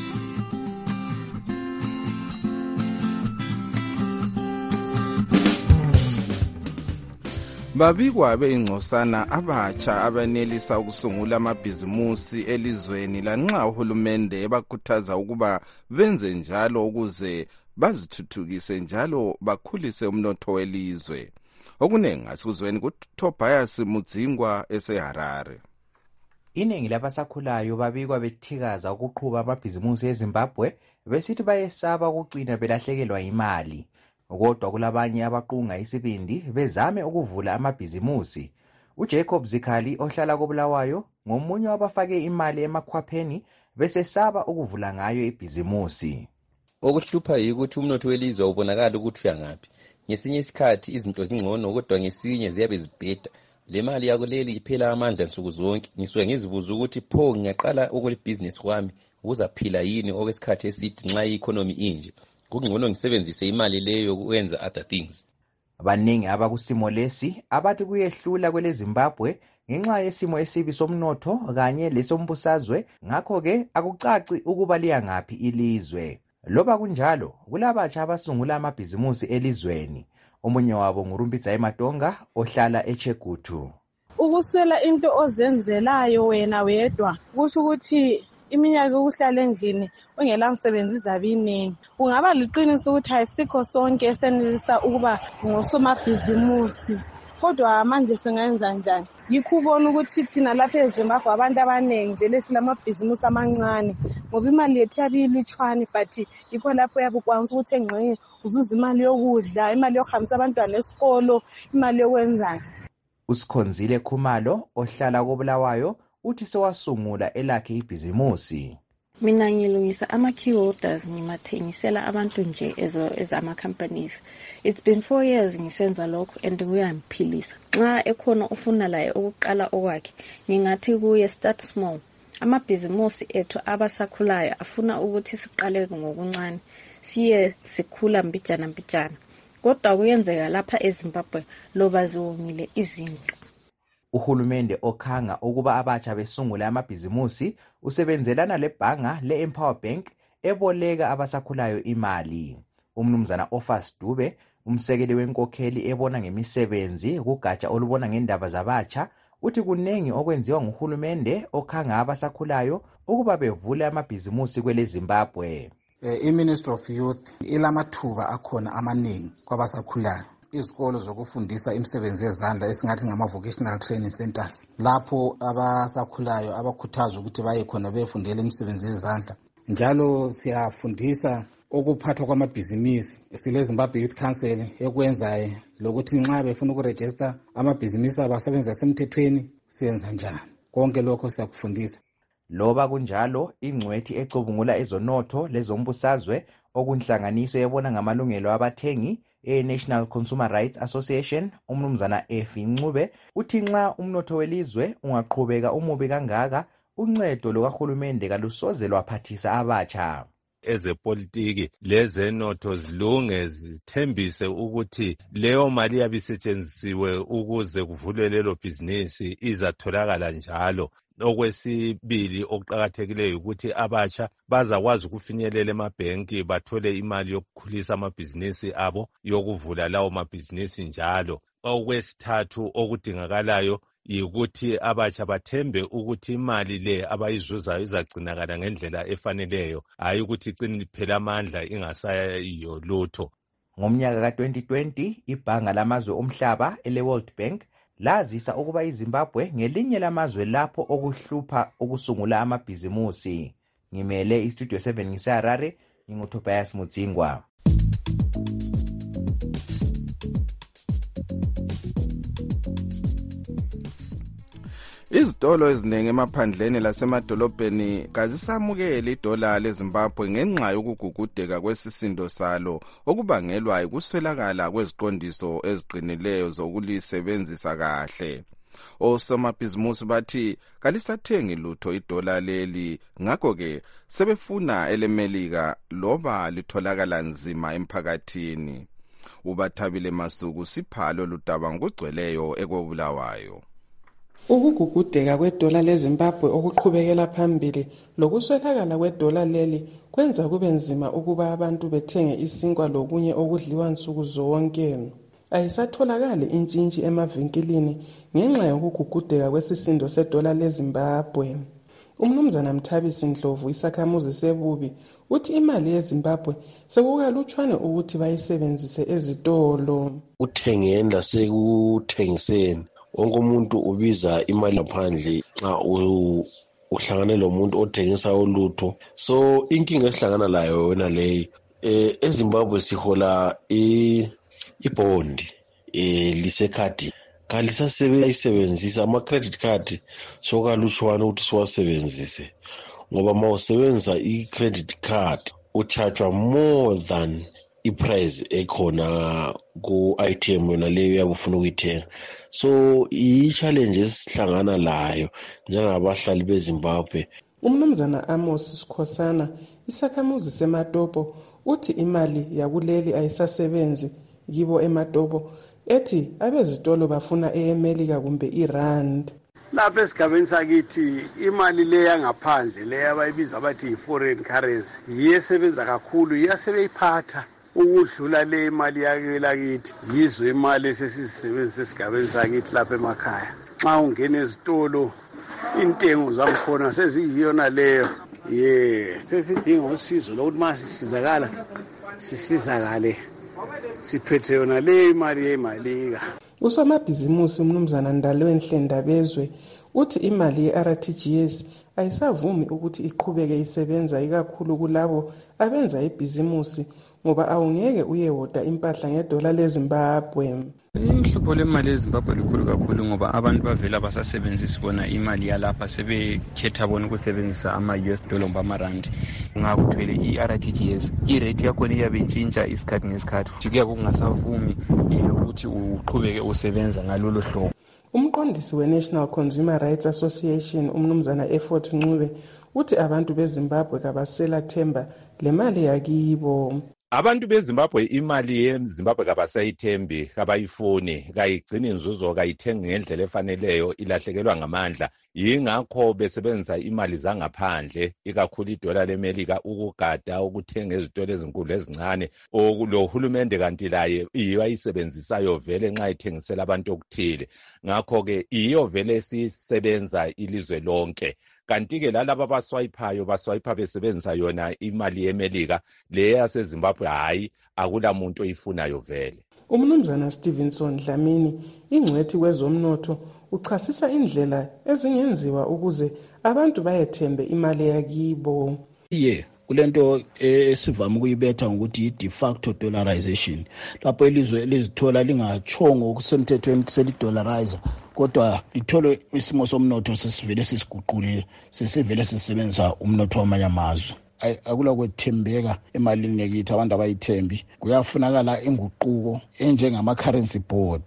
Babikwa beingcosana abatsha abanelisa ukusungula amabhizimusi elizweni lanxa uhulumende ebakhuthaza ukuba benze njalo ukuze bazithuthukise njalo bakhulise umnotho welizwe. Okunengi asikuzweni kuTobias Mudzingwa eseHarare. Iningi labasakhulayo babikwa bethikaza ukuqhuba amabhizimusi eZimbabwe besithi bayesaba ukugcina belahlekelwa imali. Kodwa kulabanye abaqunga isibindi bezame ukuvula amabhizimusi. uJacob Zikhali ohlala koBulawayo ngomunye wabafake imali emakhwapheni besesaba ukuvula ngayo ibhizimusi. Okuhlupha yikuthi umnotho welizwe ubonakala ukuthi uyangaphi. Ngesinye isikhathi izinto zingcono kodwa ngesinye ziyabe zibheda. Le mali yakuleli iphela amandla nsuku zonke. Ngisuke ngizibuza ukuthi pho ngiyaqala ukulibhizinisi kwami uzaphila yini okwesikhathi eside nxa i-economy inje. Kungcono ngisebenzise imali leyo ukwenza other things. Abaningi abakusimo lesi abathi kuyehlula kweleZimbabwe ngenxa yesimo esibi somnotho kanye lesombusazwe, ngakho ke akucaci ukuba liyangaphi ilizwe. Loba kunjalo kulabatsha abasungula amabhizimusi elizweni. Omunye wabo nguRumbidza eMatonga ohlala eChegutu. Ukuswela into ozenzelayo wena wedwa kusho ukuthi iminyaka ukuhlala endlini ungela msebenzi zabiningi. Kungaba liqiniso ukuthi ayisikho sonke esenelisa ukuba ngosomabhizimusi. Kodwa manje singenza njani? Yikho ubona ukuthi thina lapha eZimbabwe abantu abaningi vele silamabhizimusi amancane ngoba imali yethu yabilitshwane, but yikho lapho yabukwanisa ukuthi engxenye uzuza imali yokudla, imali yokuhambisa abantwana esikolo, imali yokwenzani. uSikhonzile Khumalo ohlala koBulawayo uthi sewasungula elakhe ibhizimusi. Mina ngilungisa ama-key holders ngimathengisela abantu nje ezo ezama companies. It's been four years ngisenza lokho and kuyamphilisa. Nxa ekhona ufuna laye ukuqala okwakhe ngingathi kuye start small. Amabhizimusi ethu abasakhulayo afuna ukuthi siqale ngokuncane siye sikhula mbijana mbijana. Kodwa kuyenzeka lapha eZimbabwe loba ziwongile izinto. Uhulumende okhanga ukuba abatsha besungula amabhizimusi usebenzelana lebhanga le-Empower Bank eboleka abasakhulayo imali. Umnumzana Ofas Dube, umsekeli wenkokheli ebona ngemisebenzi kugatsha olubona ngendaba zabatsha, uthi kunengi okwenziwa nguhulumende okhanga abasakhulayo ukuba bevule amabhizimusi kweleZimbabwe. I-Ministry of Youth ilamathuba akhona amaningi kwabasakhulayo. Izikolo zokufundisa imisebenzi yezandla esingathi ngama-vocational training centers, lapho abasakhulayo abakhuthazwa ukuthi baye khona befundela imisebenzi yezandla. Njalo siyafundisa ukuphathwa kwamabhizinisi. Sile Zimbabwe Youth Council ekwenzayo lokuthi nxa befuna ukurejista amabhizinisi abasebenzi asemthethweni siyenza njani. Konke lokho siyakufundisa. Loba kunjalo ingcwethi ecubungula ezonotho lezombusazwe okunhlanganiso yebona ngamalungelo abathengi e-National Consumer Rights Association, umnumzana Efi Ncube, uthi nxa umnotho welizwe ungaqhubeka umubi kangaka uncedo lokahulumende kalusoze lwaphathisa abatsha. Ezepolitiki lezenotho zilunge zithembise ukuthi leyo mali yabisetshenzisiwe ukuze kuvulwe lelo bhizinisi izatholakala njalo. Okwesibili okuqakathekileyo ukuthi abatsha bazakwazi ukufinyelela emabhenki bathole imali yokukhulisa amabhizinisi abo yokuvula lawo mabhizinisi njalo. Okwesithathu okudingakalayo yikuthi abatsha bathembe ukuthi imali le abayizuzayo izagcinakala ngendlela efaneleyo, hayi ukuthi icine iphela amandla ingasayiyo lutho. Ngomnyaka ka twenty twenty ibhanga lamazwe omhlaba ele-World Bank lazisa ukuba iZimbabwe ngelinye lamazwe lapho okuhlupha ukusungula amabhizimusi. Ngimele iStudio seven ngiseHarare, nginguTobias Mudzingwa. Izitolo eziningi emaphandleni lasemadolobheni kazisamukeli idola leZimbabwe ngenxa yokugugudeka kwesisindo salo okubangelwa yikuswelakala kweziqondiso eziqinileyo zokulisebenzisa kahle. Osomabhizimusi bathi kalisathengi lutho idola leli, ngakho-ke sebefuna elemelika loba litholakala nzima emphakathini. uBathabile Masuku siphalo ludaba ngokugcweleyo ekobulawayo. Ukugugudeka kwedola leZimbabwe okuqhubekela phambili lokuswelakala kwedola leli kwenza kube nzima ukuba abantu bethenge isinkwa lokunye okudliwa nsuku zonke. Ayisatholakali intshintshi emavinkilini ngenxa yokugugudeka kwesisindo sedola leZimbabwe. Umnumzana Mthabisi Ndlovu isakhamuzi sebubi uthi imali yeZimbabwe sekukalutshwane ukuthi bayisebenzise ezitolo. Uthengeni lasekuthengiseni wonke umuntu ubiza imali ngaphandle xa uhlangane lomuntu othengisa ulutho. So inkinga esihlangana layo wena leyi eh eZimbabwe sihola i ibondi eh lisekhadi kalisasebenzisa ama credit card sokalutshwana ukuthi siwasebenzise ngoba mawusebenzisa i credit card uchargewa more than iprice ekhona ku I T M yona leyo yabufuna ukuyithenga. So i challenge esihlangana layo njengabahlali beZimbabwe. Umnumzana Amos Sikhosana isakhamuzi seMatopo uthi imali yakuleli ayisasebenzi yibo eMatopo, ethi abezitolo bafuna eAmelika kumbe iRand. Lapha esigabeni sakithi imali le yangaphandle le abayibiza bathi i-foreign currency iyesebenza kakhulu, iyasebeyiphatha ukudlula le imali yake lakithi. Yizo imali esesizisebenzisa esigabeni sakithi lapha emakhaya. Xa ungena ezitolo intengo zakhona seziyiyona leyo. Yeah, sesidinga usizo lokuthi masisizakala sisizakale siphethe yona le imali yemalika. Usomabhizimusi umnumzana Ndalwe Nhlendabezwe uthi imali ye-R T G S ayisavumi ukuthi iqhubeke isebenza ikakhulu kulabo abenza ibhizimusi ngoba awungeke uyehoda impahla ngedola leZimbabwe. Inhlupho lemali yeZimbabwe likhulu kakhulu ngoba abantu bavela basasebenzisa bona imali yalapha sebekhetha bona ukusebenzisa ama-U S dollar ngoba amarandi. Ungakuthwele i-R T G S irate yakhona iyabe intshintsha isikhathi ngesikhathi kuya kungasavumi ukuthi uqhubeke usebenza ngalolo hlobo. Umqondisi we-National Consumer Rights Association umnumzana Effort Ncube uthi abantu beZimbabwe kabasela themba le mali yakibo. Abantu beZimbabwe imali yeZimbabwe kabasayithembi, kabayifuni, kayigcini inzuzo, kayithengi ngendlela efaneleyo, ilahlekelwa ngamandla. Yingakho besebenzisa imali zangaphandle, ikakhulu idola leMelika ukugada ukuthenga ezitolo ezinkulu ezincane. Lo hulumende kanti laye iyo ayisebenzisayo vele nxa ithengisela abantu okuthile. Ngakho ke iyo vele sisebenza ilizwe lonke. Kanti-ke lalaba baswayiphayo baswayipha besebenzisa yona imali yeMelika le yaseZimbabwe hayi akula muntu oyifunayo vele. Umnumzana Stevenson Dlamini ingcwethi kwezomnotho uchasisa indlela ezingenziwa ukuze abantu bayethembe imali yakibo. Yeah, kulento esivama ukuyibetha ngokuthi i-de facto dollarization. Lapho ilizwe lizithola lingachongo okusemthethweni seli-dollarizer kodwa lithole isimo somnotho sesivele sesiguqulile sesivele sisebenzisa umnotho wamanye amazwe. Akula kwethembeka emalini yakithi abantu abayithembi. Kuyafunakala inguquko enjengama-currency board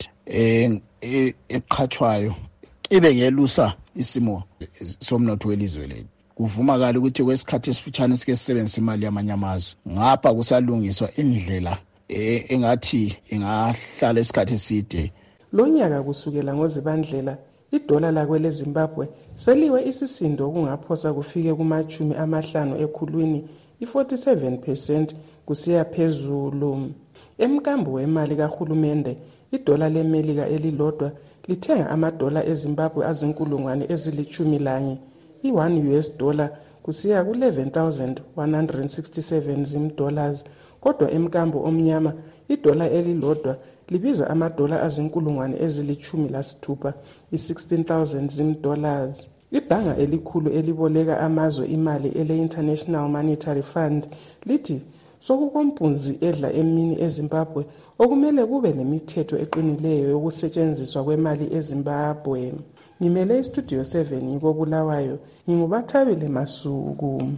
eqhathwayo ibe ngelusa isimo somnotho welizwe lethu. Kuvumakala ukuthi kwesikhathi esifutshane sike sisebenzisa imali yamanye amazwe. Ngapha kusalungiswa indlela engathi ingahlala isikhathi eside. Lo nyaka kusukela ngoZibandlela idola lakwe leZimbabwe seliwe isisindo okungaphosa kufike kumachumi amahlanu ekhulwini i-forty-seven percent kusiya phezulu. Emkambo wemali kahulumende idola leMelika elilodwa lithenga amadola eZimbabwe azinkulungwane ezilichumi lanye. I-one U S dollar kusiya ku-eleven thousand one hundred sixty-seven zim dollars. Kodwa emkambo omnyama idola elilodwa libiza amadola azinkulungwane ezilichumi lasithupha i-sixteen thousand zim dollars. Ibhanga elikhulu eliboleka amazwe imali ele-International Monetary Fund lithi sokukompunzi edla emini eZimbabwe okumele kube nemithetho eqinileyo yokusetshenziswa kwemali eZimbabwe. ngimele istudio seven yiko Bulawayo, ngingubathabile Masuku.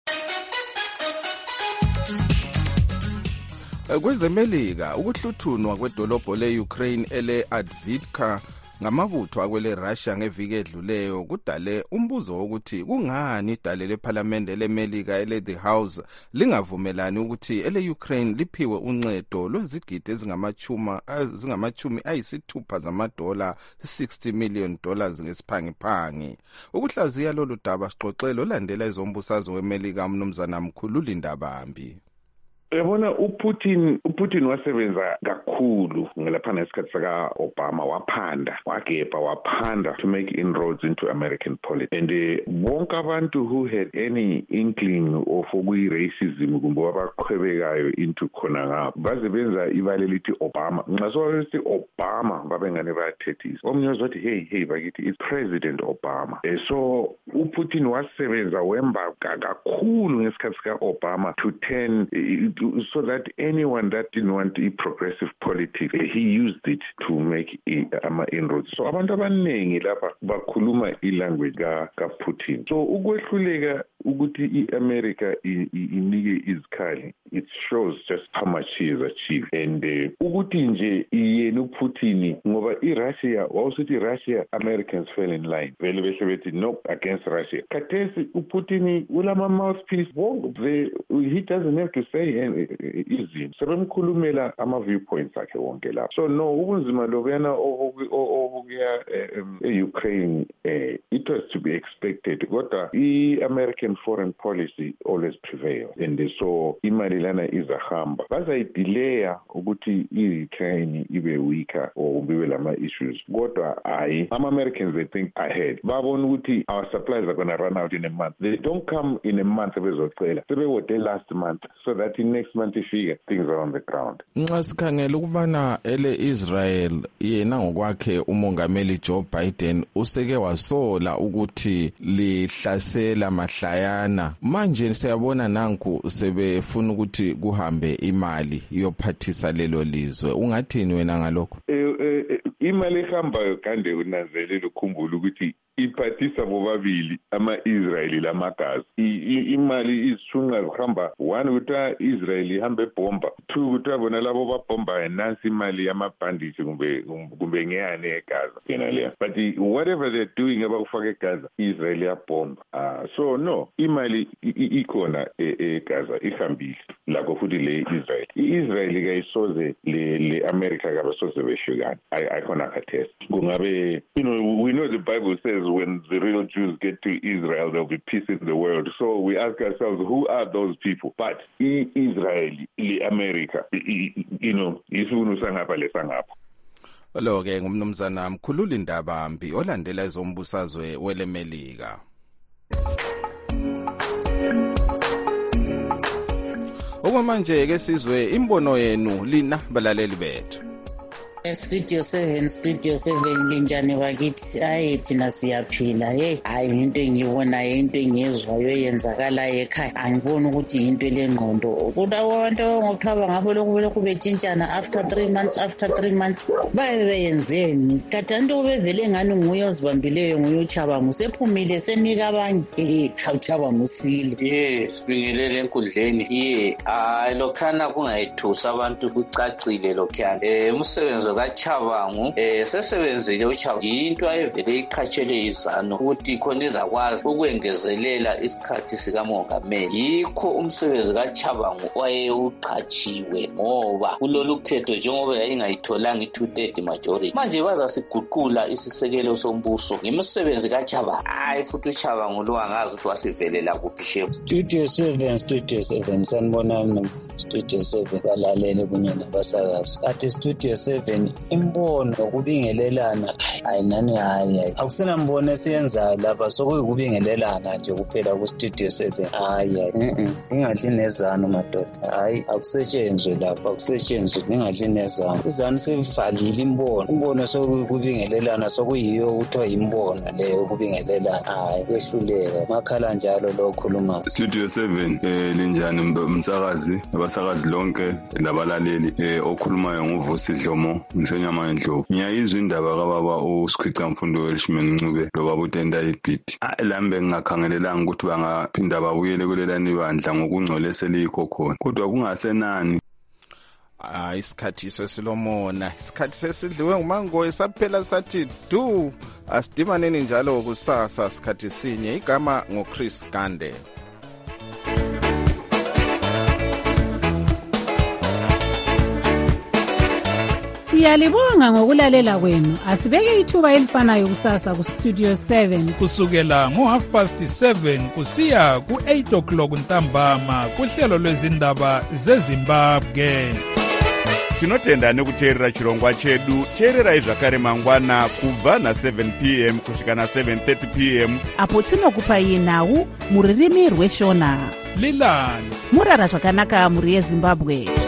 Kwezemelika ukuhluthunwa kwedolobho le-Ukraine ele-Adviivka ngamabutho akwele Russia ngeviki edluleyo kudale umbuzo wokuthi kungani idale lephalamende leMelika ele-The House lingavumelani ukuthi ele-Ukraine liphiwe uncedo lwezigidi ezingamachumi ayisithupha zamadola sixty million dollars ngesiphangiphangi. Ukuhlaziya lolu daba sixoxelo landela izombusazwe weMelika umnumzana Mkhululi Ndabambi. Yabona uPutin uPutin wasebenza kakhulu ngelaphana isikhathi saka Obama, waphanda wagebha waphanda to make inroads into American politics, and bonke abantu who had any inkling of okuyi racism kumbe abaqhubekayo into khona ngapho baze benza ibale lithi Obama. Nxa sokuthi Obama babengane bayathethisa omnye uzothi hey hey bakithi it's President Obama. E so uPutin wasebenza wemba kakhulu ngesikhathi sika Obama to turn so that anyone that didn't want a progressive politics, he used it to make ama inroads. So abantu abaningi lapha bakhuluma ilanguage ka Putin. So ukwehluleka ukuthi iAmerica inike izikhali, it shows just how much he has achieved. And ukuthi nje yena uPutin ngoba iRussia wawusithi Russia Americans fell in line. Vele bese bethi no against Russia. Khathesi uPutin ulama mouthpiece, he doesn't have to say izinto sebemkhulumela ama viewpoints akhe wonke lapho. So no ubunzima lokuyana obukuya eUkraine it was to be expected, kodwa iAmerican foreign policy always prevails, and so imali lana izahamba bazayidelaya ukuthi iUkraine ibe weaker or bibe lama issues, kodwa hayi ama Americans they think ahead. Babona ukuthi our supplies are going to run out in a month. They don't come in a month bezocela sebewote last month so that in next month ifika things are on the ground. Nxa sikhangela ukubana ele Israel yena ngokwakhe umongameli Joe Biden useke wasola ukuthi lihlasela mahlayana, manje siyabona nanku sebefuna ukuthi kuhambe imali yophathisa lelo lizwe. Ungathini wena ngalokho? Imali ehambayo kande unanzelela ukukhumbula ukuthi iphathisa bobabili ama-Israeli lamagazi. Imali izishunqa zihamba, one kuthiwa Israel ihambe ebhomba, two kuthiwa bona labo babhombayo nansi imali yamabhandisi kumbe kumbe ngeyane eGaza yena leya. But whatever they're doing abakufaka eGaza, Israel iyabhomba. Uh, so no, imali ikhona eGaza ihambile lakho futhi le Israel. I-Israel kayisoze le le America kabasoze beshukana. Ayikhona khathesi. Kungabe, you know, we know the Bible says when the real Jews get to Israel, there'll be peace in the world. So we ask ourselves, who are those people? But Israel, America, you know, isunu sangapha lesangapha. Lo ke ngumnumzana Mkhululi Ndabambi olandela izombusazwe weleMelika. Okwamanje ke sizwe imbono yenu lina balaleli bethu. Studio seven, Studio seven, linjani bakithi? Hayi thina siyaphila. Hey, hayi into engiyibonayo, into engiyezwayo eyenzakalayo ekhaya. Angiboni ukuthi into lengqondo. Kudawanto ngokuthaba ngapho lokhu lokhu betshintshana after three months, after three months. Baye beyenzeni? Kade into bevele ngani nguye ozibambileyo nguye uChabangu. Sephumile senika abanye. Eh, uChabangu usile. Yes, bingelele enkundleni. Yeah, hayi lokhana kungayithusa abantu kucacile lokhana. Eh, umsebenzi kaChabangu eh sesebenzile uChabangu into ayevele iqhatshele izano ukuthi khona izakwazi ukwengezelela isikhathi sikamongameli. Yikho umsebenzi kaChabangu wayeuqhatshiwe ngoba kulolu khetho njengoba yayingayitholanga i-two thirds majority. Manje bazasiguqula isisekelo sombuso ngemisebenzi kaChabangu. Hayi futhi uChabangu lo angazi ukuthi wasivelela kuphi shefu. Studio seven, Studio seven, sanibonani Studio seven balalele kunye nabasakazi. Kade Studio seven imbono ukubingelelana ayinani hayi akusena mbono esiyenza lapha sokuyikubingelelana nje kuphela ku Studio seven. Hayi eh ingadli nezano madoda. Hayi akusetshenzwe lapha akusetshenzwe ingadli nezano. Izano sevalile imbono. Imbono sokuyikubingelelana sokuyiyo kuthiwa imbono leyo ukubingelelana. Hayi kwehluleka makhala njalo lo khuluma. Studio seven eh linjani umsakazi lesakazi lonke labalaleli eh, okhulumayo nguVusi Dlomo ngisenyama endlovu. Ngiyayizwa indaba kababa uSikhwica Mfundo Welshman Ncube lobaba uTenda Ibhidi. Lambe ngingakhangelelanga ukuthi bangaphinda babuyele kulelani bandla ngokungcolese likho khona. Kodwa kungasenani. Ah, isikhathi sesilomona, isikhathi sesidliwe ngumango esaphela sathi du, asidimaneni njalo kusasa isikhathi sinye. Igama ngoChris Gande. Siyalibonga ngokulalela kwenu. Asibeke ithuba elifanayo kusasa ku Studio seven kusukela ngo half past seven kusiya ku eight o'clock ntambama kuhlelo lwezindaba zeZimbabwe. Tinotenda nekuteerera chirongwa chedu. Teererai zvakare mangwana kubva na seven p m kusvika na seven thirty p m apo tinokupai nhau muririmi rweshona. Lilani murara zvakanaka muri yeZimbabwe.